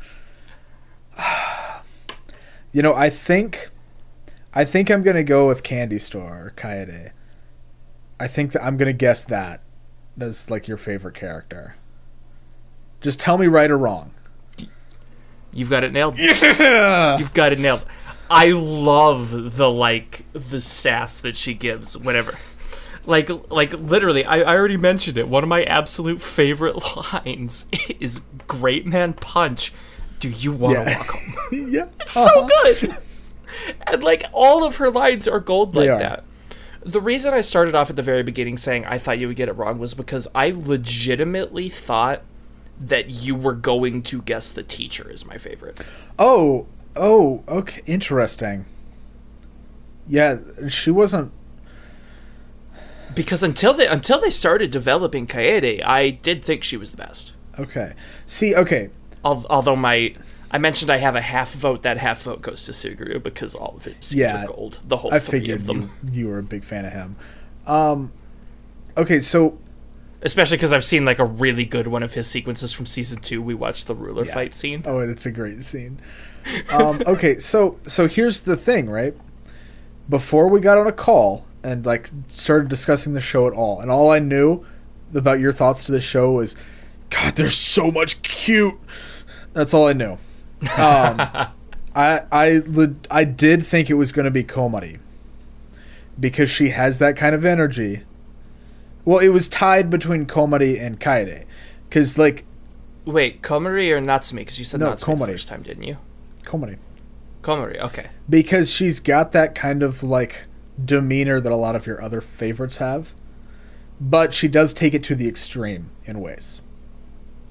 You know, I think, I think I'm gonna go with Candy Store or Kaede. I think that I'm gonna guess that as like your favorite character. Just tell me right or wrong. You've got it nailed. Yeah. You've got it nailed. I love the like the sass that she gives whenever. Like like literally, I, I already mentioned it. One of my absolute favorite lines is "Great man punch. Do you want to Yeah. walk home?" Yeah. It's so good. And like all of her lines are gold like They are. that. The reason I started off at the very beginning saying I thought you would get it wrong was because I legitimately thought that you were going to guess the teacher is my favorite. Oh, oh, okay, interesting. Yeah, she wasn't. Because until they until they started developing Kaede, I did think she was the best. Okay. See, okay. Al- Although my I mentioned I have a half vote, that half vote goes to Suguru because all of his scenes Yeah, are gold. The whole I three figured of them. you, you were a big fan of him. Um, okay, so Especially because I've seen like a really good one of his sequences from season two. We watched the ruler Yeah. fight scene. oh, it's a great scene. Um, okay, so so here's the thing, right? Before we got on a call and like started discussing the show at all, and all I knew about your thoughts to the show was, God, there's so much cute. That's all I knew. Um, I I le- I did think it was going to be Komari because she has that kind of energy. Well, it was tied between Komari and Kaede, because like Wait, Komari or Natsumi? Because you said No, Natsumi the Komari. first time, didn't you? Komari, Komari, okay. because she's got that kind of like demeanor that a lot of your other favorites have, but she does take it to the extreme in ways.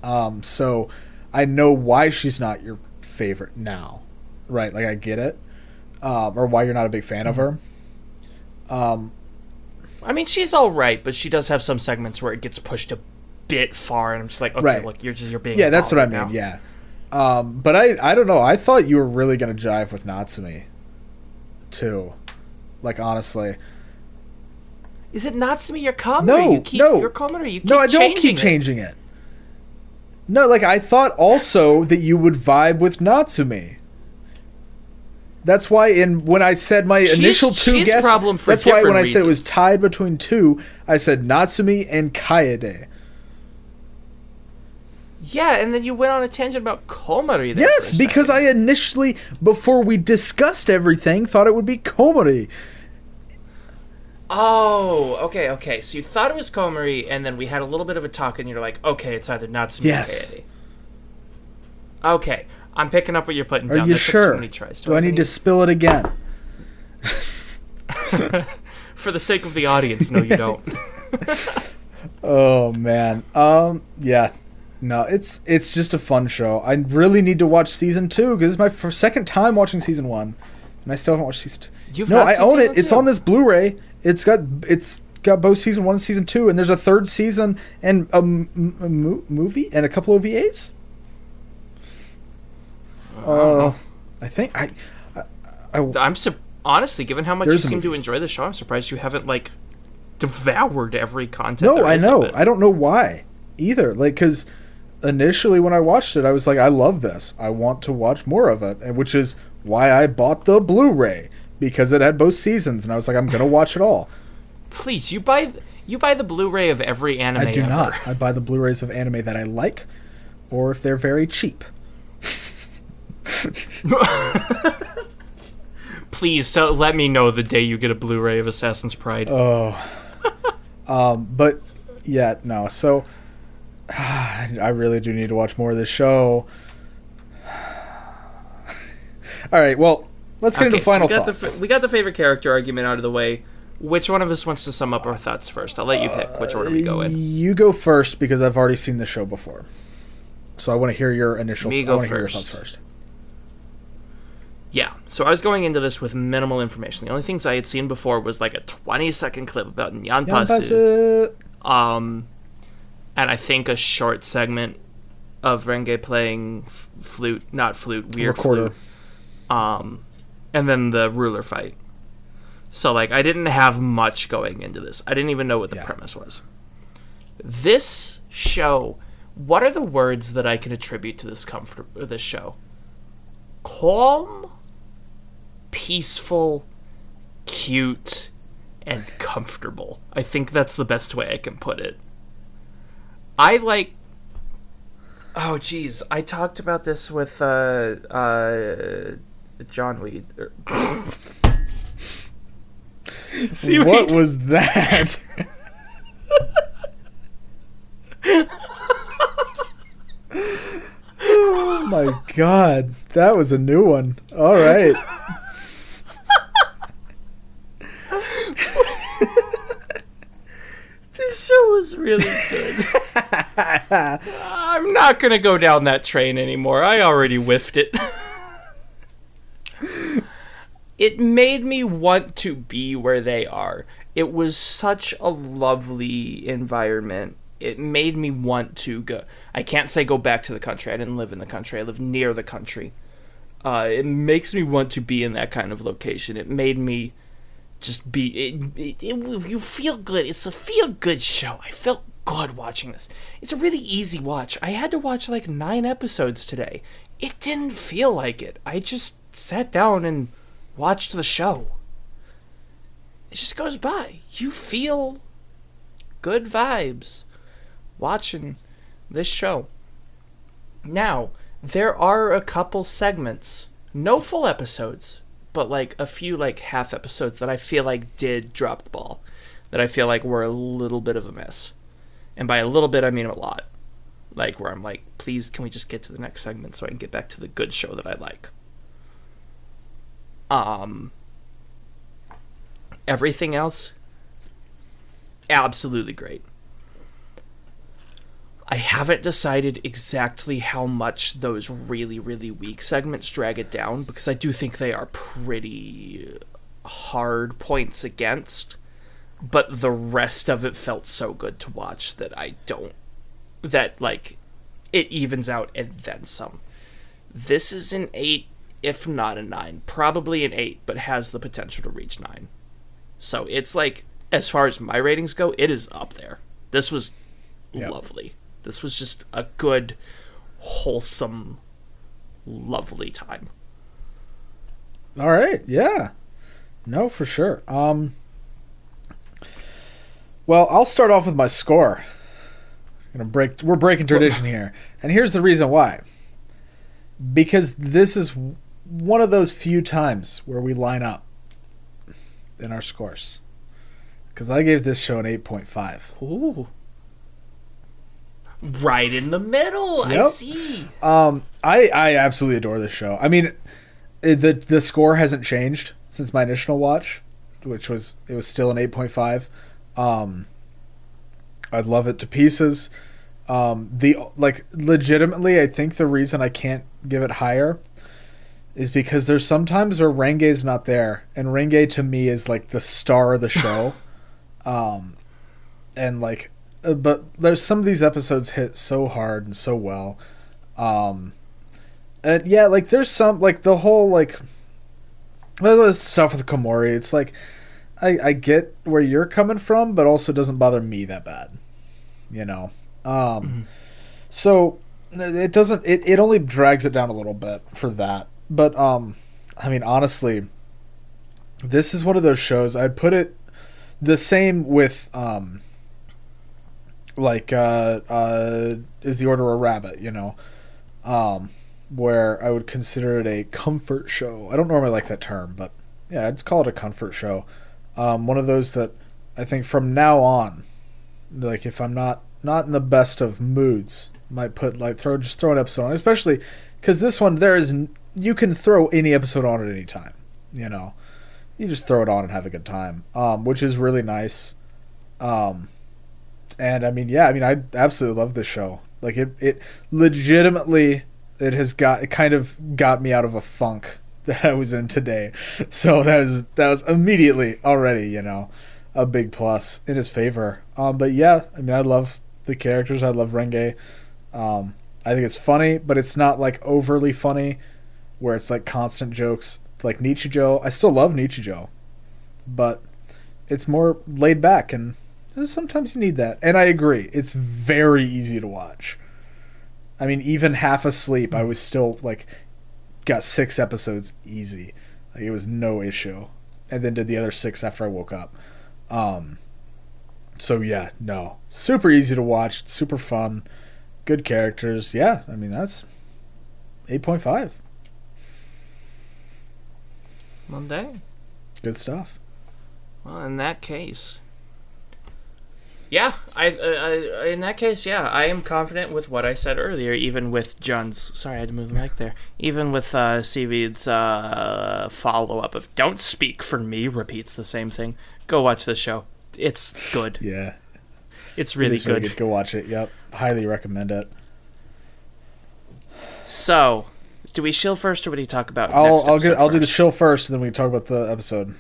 Um, so I know why she's not your favorite now, right? Like I get it, um, or why you're not a big fan mm-hmm. of her. Um, I mean, she's all right, but she does have some segments where it gets pushed a bit far, and I'm just like, okay, right. look, you're just you're being yeah, that's what I mean. now. Yeah, um, but I I don't know. I thought you were really gonna jive with Natsumi, too. Like honestly. Is it Natsumi your comment? No, you keep, no. Your comment, or you keep no, I don't keep it? changing it. No, like I thought also that you would vibe with Natsumi. That's why in when I said my she's, initial two she's guesses, problem for that's why when I reasons. said it was tied between two, I said Natsumi and Kaede. Yeah, and then you went on a tangent about Komari there. Yes, because I initially, before we discussed everything, thought it would be Komari. Oh, okay, okay. So you thought it was Komari, and then we had a little bit of a talk, and you're like, okay, it's either Natsumi yes. or Kaede. Okay, I'm picking up what you're putting Are down. you that sure? Took too many tries. Do, Do I need to spill it again? For the sake of the audience, no, you don't. Oh man, um, yeah, no, it's it's just a fun show. I really need to watch season two because it's my first, second time watching season one, and I still haven't watched season two. You've no, not I seen own it. season It's two? on this Blu-ray. It's got it's got both season one and season two, and there's a third season and a, m- a mo- movie and a couple of O V As. Oh, uh, I think I. I, I I'm su- honestly, given how much you seem movie. to enjoy the show, I'm surprised you haven't like devoured every content. No, there I is know. Of it. I don't know why either. Like, because initially when I watched it, I was like, I love this. I want to watch more of it, and which is why I bought the Blu-ray because it had both seasons, and I was like, I'm gonna watch it all. Please, you buy th- you buy the Blu-ray of every anime. I do ever. not. I buy the Blu-rays of anime that I like, or if they're very cheap. Please so let me know the day you get a Blu-ray of Assassin's Pride. Oh, um, but yeah, no. So I really do need to watch more of this show. All right, well, let's get okay, into final so we got thoughts. The, we got the favorite character argument out of the way. Which one of us wants to sum up our thoughts first? I'll let you pick which order we go in. You go first because I've already seen the show before, so I want to hear your initial. Me go I want to hear your first. thoughts first. Yeah, so I was going into this with minimal information. The only things I had seen before was like a twenty second clip about Nyanpasu, um, and I think a short segment of Renge playing f- flute, not flute, weird flute, um, and then the ruler fight. So like I didn't have much going into this. I didn't even know what the yeah. premise was. This show, what are the words that I can attribute to this comfort this show? Calm, peaceful, cute, and comfortable. I think that's the best way I can put it. I like... Oh, geez. I talked about this with uh, uh, John Weed. See what was that? Oh my god. That was a new one. All right. This show was really good. I'm not going to go down that train anymore. I already whiffed it. It made me want to be where they are. It was such a lovely environment. It made me want to go. I can't say go back to the country. I didn't live in the country. I live near the country. Uh, it makes me want to be in that kind of location. It made me just be... It, it, it, you feel good. It's a feel-good show. I felt good watching this. It's a really easy watch. I had to watch like nine episodes today. It didn't feel like it. I just sat down and watched the show. It just goes by. You feel good vibes watching this show. Now, there are a couple segments, no full episodes, but like a few like half episodes that I feel like did drop the ball, that I feel like were a little bit of a mess. And by a little bit, I mean a lot. Like where I'm like, please, can we just get to the next segment so I can get back to the good show that I like? Um, everything else, absolutely great. I haven't decided exactly how much those really, really weak segments drag it down, because I do think they are pretty hard points against, but the rest of it felt so good to watch that I don't, that, like, it evens out and then some. This is an eight, if not a nine. Probably an eight, but has the potential to reach nine. So it's like, as far as my ratings go, it is up there. This was yep. lovely. This was just a good, wholesome, lovely time. All right, yeah. No, for sure. Um, well, I'll start off with my score. I'm gonna break. We're breaking tradition here, and here's the reason why. Because this is one of those few times where we line up in our scores. Because I gave this show an eight point five. Ooh. Right in the middle. Yep. I see. Um, I I absolutely adore this show. I mean, it, the the score hasn't changed since my initial watch, which was it was still an eight point five. Um, I love it to pieces. Um, the like legitimately, I think the reason I can't give it higher is because there's sometimes where Renge's not there, and Renge to me is like the star of the show. um, and like. Uh, but there's some of these episodes hit so hard and so well. Um, and yeah, like there's some, like the whole, like, the stuff with Komori, it's like, I, I get where you're coming from, but also doesn't bother me that bad, you know? Um, mm-hmm. So it doesn't, it, it only drags it down a little bit for that. But, um, I mean, honestly, this is one of those shows, I'd put it the same with, um, like uh uh Is the Order a Rabbit, you know, um where I would consider it a comfort show. I don't normally like that term, but yeah, I'd call it a comfort show. Um one of those that I think from now on, like if I'm not not in the best of moods, might put like throw just throw an episode on, especially because this one there is you can throw any episode on at any time, you know, you just throw it on and have a good time, um which is really nice. um And I mean, yeah, I mean, I absolutely love this show. Like it, it legitimately, it has got, it kind of got me out of a funk that I was in today. So that was, that was immediately already, you know, a big plus in his favor. Um, but yeah, I mean, I love the characters. I love Renge. Um, I think it's funny, but it's not like overly funny where it's like constant jokes like Nichijou. I still love Nichijou, but it's more laid back, and sometimes you need that. And I agree, it's very easy to watch. I mean, even half asleep, I was still like got six episodes easy. Like it was no issue. And then did the other six after I woke up. Um so yeah, no. Super easy to watch, super fun, good characters. Yeah, I mean that's eight point five. Well, dang. Good stuff. Well, in that case, yeah, I, I, in that case, yeah, I am confident with what I said earlier, even with John's, sorry, I had to move the mic there, even with uh, Seaweed's uh, follow-up of "Don't speak for me" repeats the same thing. Go watch this show. It's good. Yeah. It's really, it good. really good. Go watch it. Yep. Highly recommend it. So, do we shill first, or what do you talk about I'll, next I'll, get, I'll first? do the shill first, and then we can talk about the episode.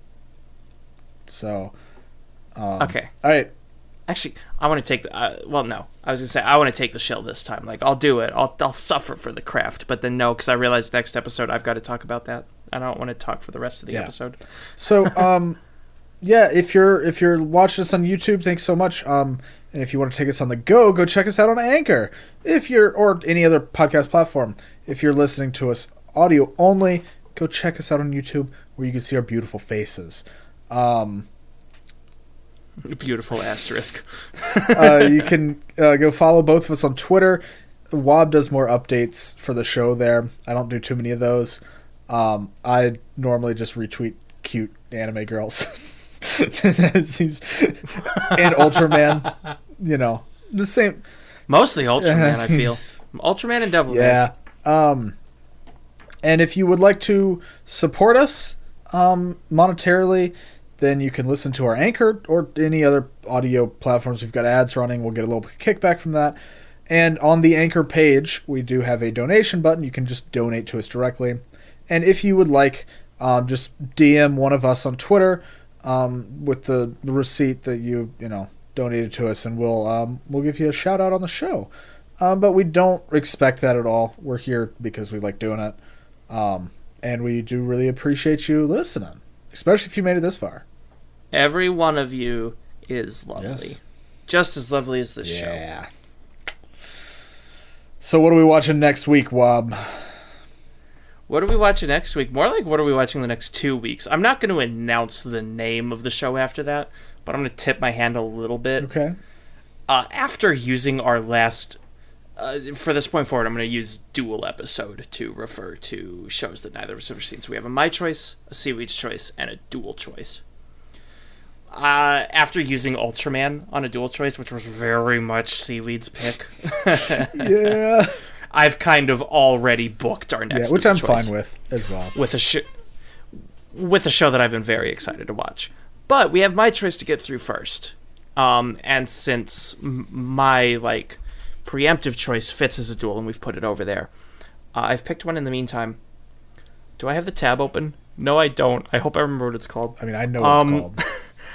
So, um, okay. All right. Actually, I want to take the. Uh, well, no, I was gonna say I want to take the shill this time. Like, I'll do it. I'll I'll suffer for the craft, but then no, because I realized next episode I've got to talk about that. I don't want to talk for the rest of the yeah. episode. So, um, yeah, if you're if you're watching us on YouTube, thanks so much. Um, and if you want to take us on the go, go check us out on Anchor. If you're or any other podcast platform. If you're listening to us audio only, go check us out on YouTube where you can see our beautiful faces. Um. Beautiful asterisk. uh, you can uh, go follow both of us on Twitter. Wob does more updates for the show there. I don't do too many of those. Um, I normally just retweet cute anime girls. That seems and Ultraman, you know, the same. Mostly Ultraman, I feel. Ultraman and Devilman. Yeah. Um, and if you would like to support us um, monetarily, then you can listen to our Anchor or any other audio platforms. We've got ads running. We'll get a little kickback from that. And on the Anchor page, we do have a donation button. You can just donate to us directly. And if you would like, um, just D M one of us on Twitter um, with the, the receipt that you you know donated to us, and we'll um, we'll give you a shout out on the show. Um, but we don't expect that at all. We're here because we like doing it, um, and we do really appreciate you listening, especially if you made it this far. Every one of you is lovely, Yes. just as lovely as this show. Yeah. So what are we watching next week, Wob? What are we watching next week? More like, what are we watching the next two weeks? I'm not going to announce the name of the show after that, but I'm going to tip my hand a little bit. Okay. Uh, after using our last... Uh, for this point forward, I'm going to use dual episode to refer to shows that neither of us have ever seen. So we have a My Choice, a Seaweed's Choice, and a Dual Choice. Uh, after using Ultraman on a Dual Choice, which was very much Seaweed's pick... Yeah. I've kind of already booked our next Yeah, which Dual I'm Choice fine with as well. with a sh- with a show that I've been very excited to watch. But we have My Choice to get through first. Um, and since m- my like preemptive choice fits as a dual, and we've put it over there, uh, I've picked one in the meantime. Do I have the tab open? No, I don't. I hope I remember what it's called. I mean, I know what Um, it's called.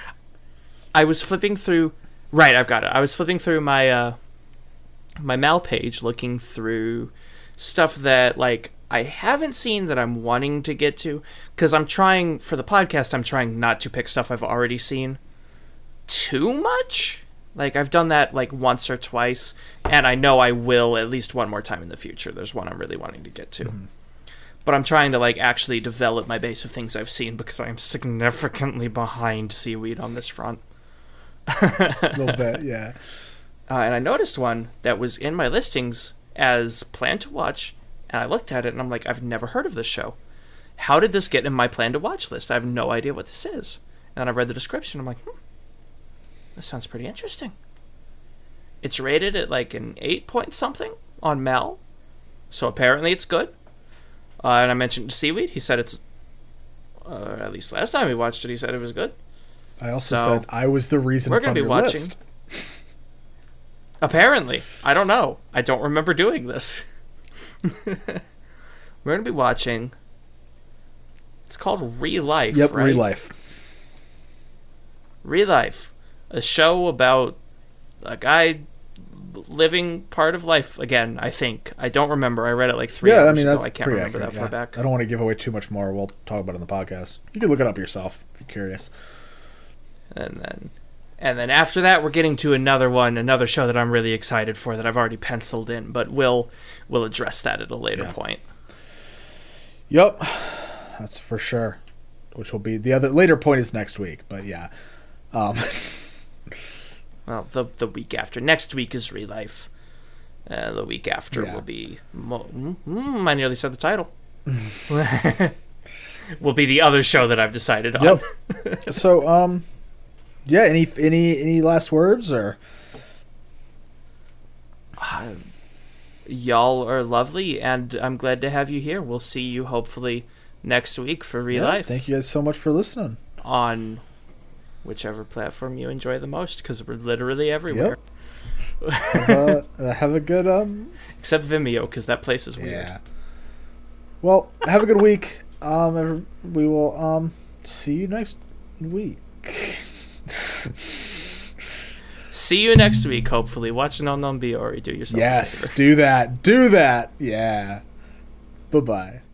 I was flipping through. Right, I've got it. I was flipping through my uh, my Mal page, looking through stuff that like I haven't seen that I'm wanting to get to, because I'm trying for the podcast. I'm trying not to pick stuff I've already seen too much. Like I've done that like once or twice, and I know I will at least one more time in the future. There's one I'm really wanting to get to. Mm-hmm. But I'm trying to like actually develop my base of things I've seen, because I'm significantly behind Seaweed on this front. A little bit, yeah. Uh, and I noticed one that was in my listings as plan to watch, and I looked at it and I'm like, I've never heard of this show. How did this get in my plan to watch list? I have no idea what this is. And then I read the description. I'm like, hmm, this sounds pretty interesting. It's rated at like an eight point something on Mal, so apparently it's good. Uh, and I mentioned Seaweed. He said it's, uh, at least last time we watched it, he said it was good. I also So, said I was the reason we're it's on gonna be your watching. list. Apparently. I don't know. I don't remember doing this. We're going to be watching... It's called Real Life, Yep, right? Real Life. Real Life. A show about a guy living part of life again, I think. I don't remember. I read it like three Yeah, hours I mean, ago. that's I can't pretty remember accurate, that far yeah. back. I don't want to give away too much more. We'll talk about it on the podcast. You can look it up yourself if you're curious. And then... And then after that, we're getting to another one, another show that I'm really excited for that I've already penciled in, but we'll we'll address that at a later Yeah. point. Yep, that's for sure. Which will be the other later point is next week, but yeah. Um, Well, the the week after. Next week is Real Life. Uh, the week after Yeah. will be... Mo- mm, I nearly said the title. Will be the other show that I've decided on. Yep. So, um, yeah. Any any any last words or? Y'all are lovely, and I'm glad to have you here. We'll see you hopefully next week for Real Yeah, Life thank you guys so much for listening. on whichever platform you enjoy the most, because we're literally everywhere. Yep. have, a, have a good um. Except Vimeo, because that place is weird. Yeah. Well, have a good week. Um, every- we will um see you next week. See you next week, hopefully. Watch Non Non Biori. Do yourself a Yes, favor. do that. Do that. Yeah. Bye bye.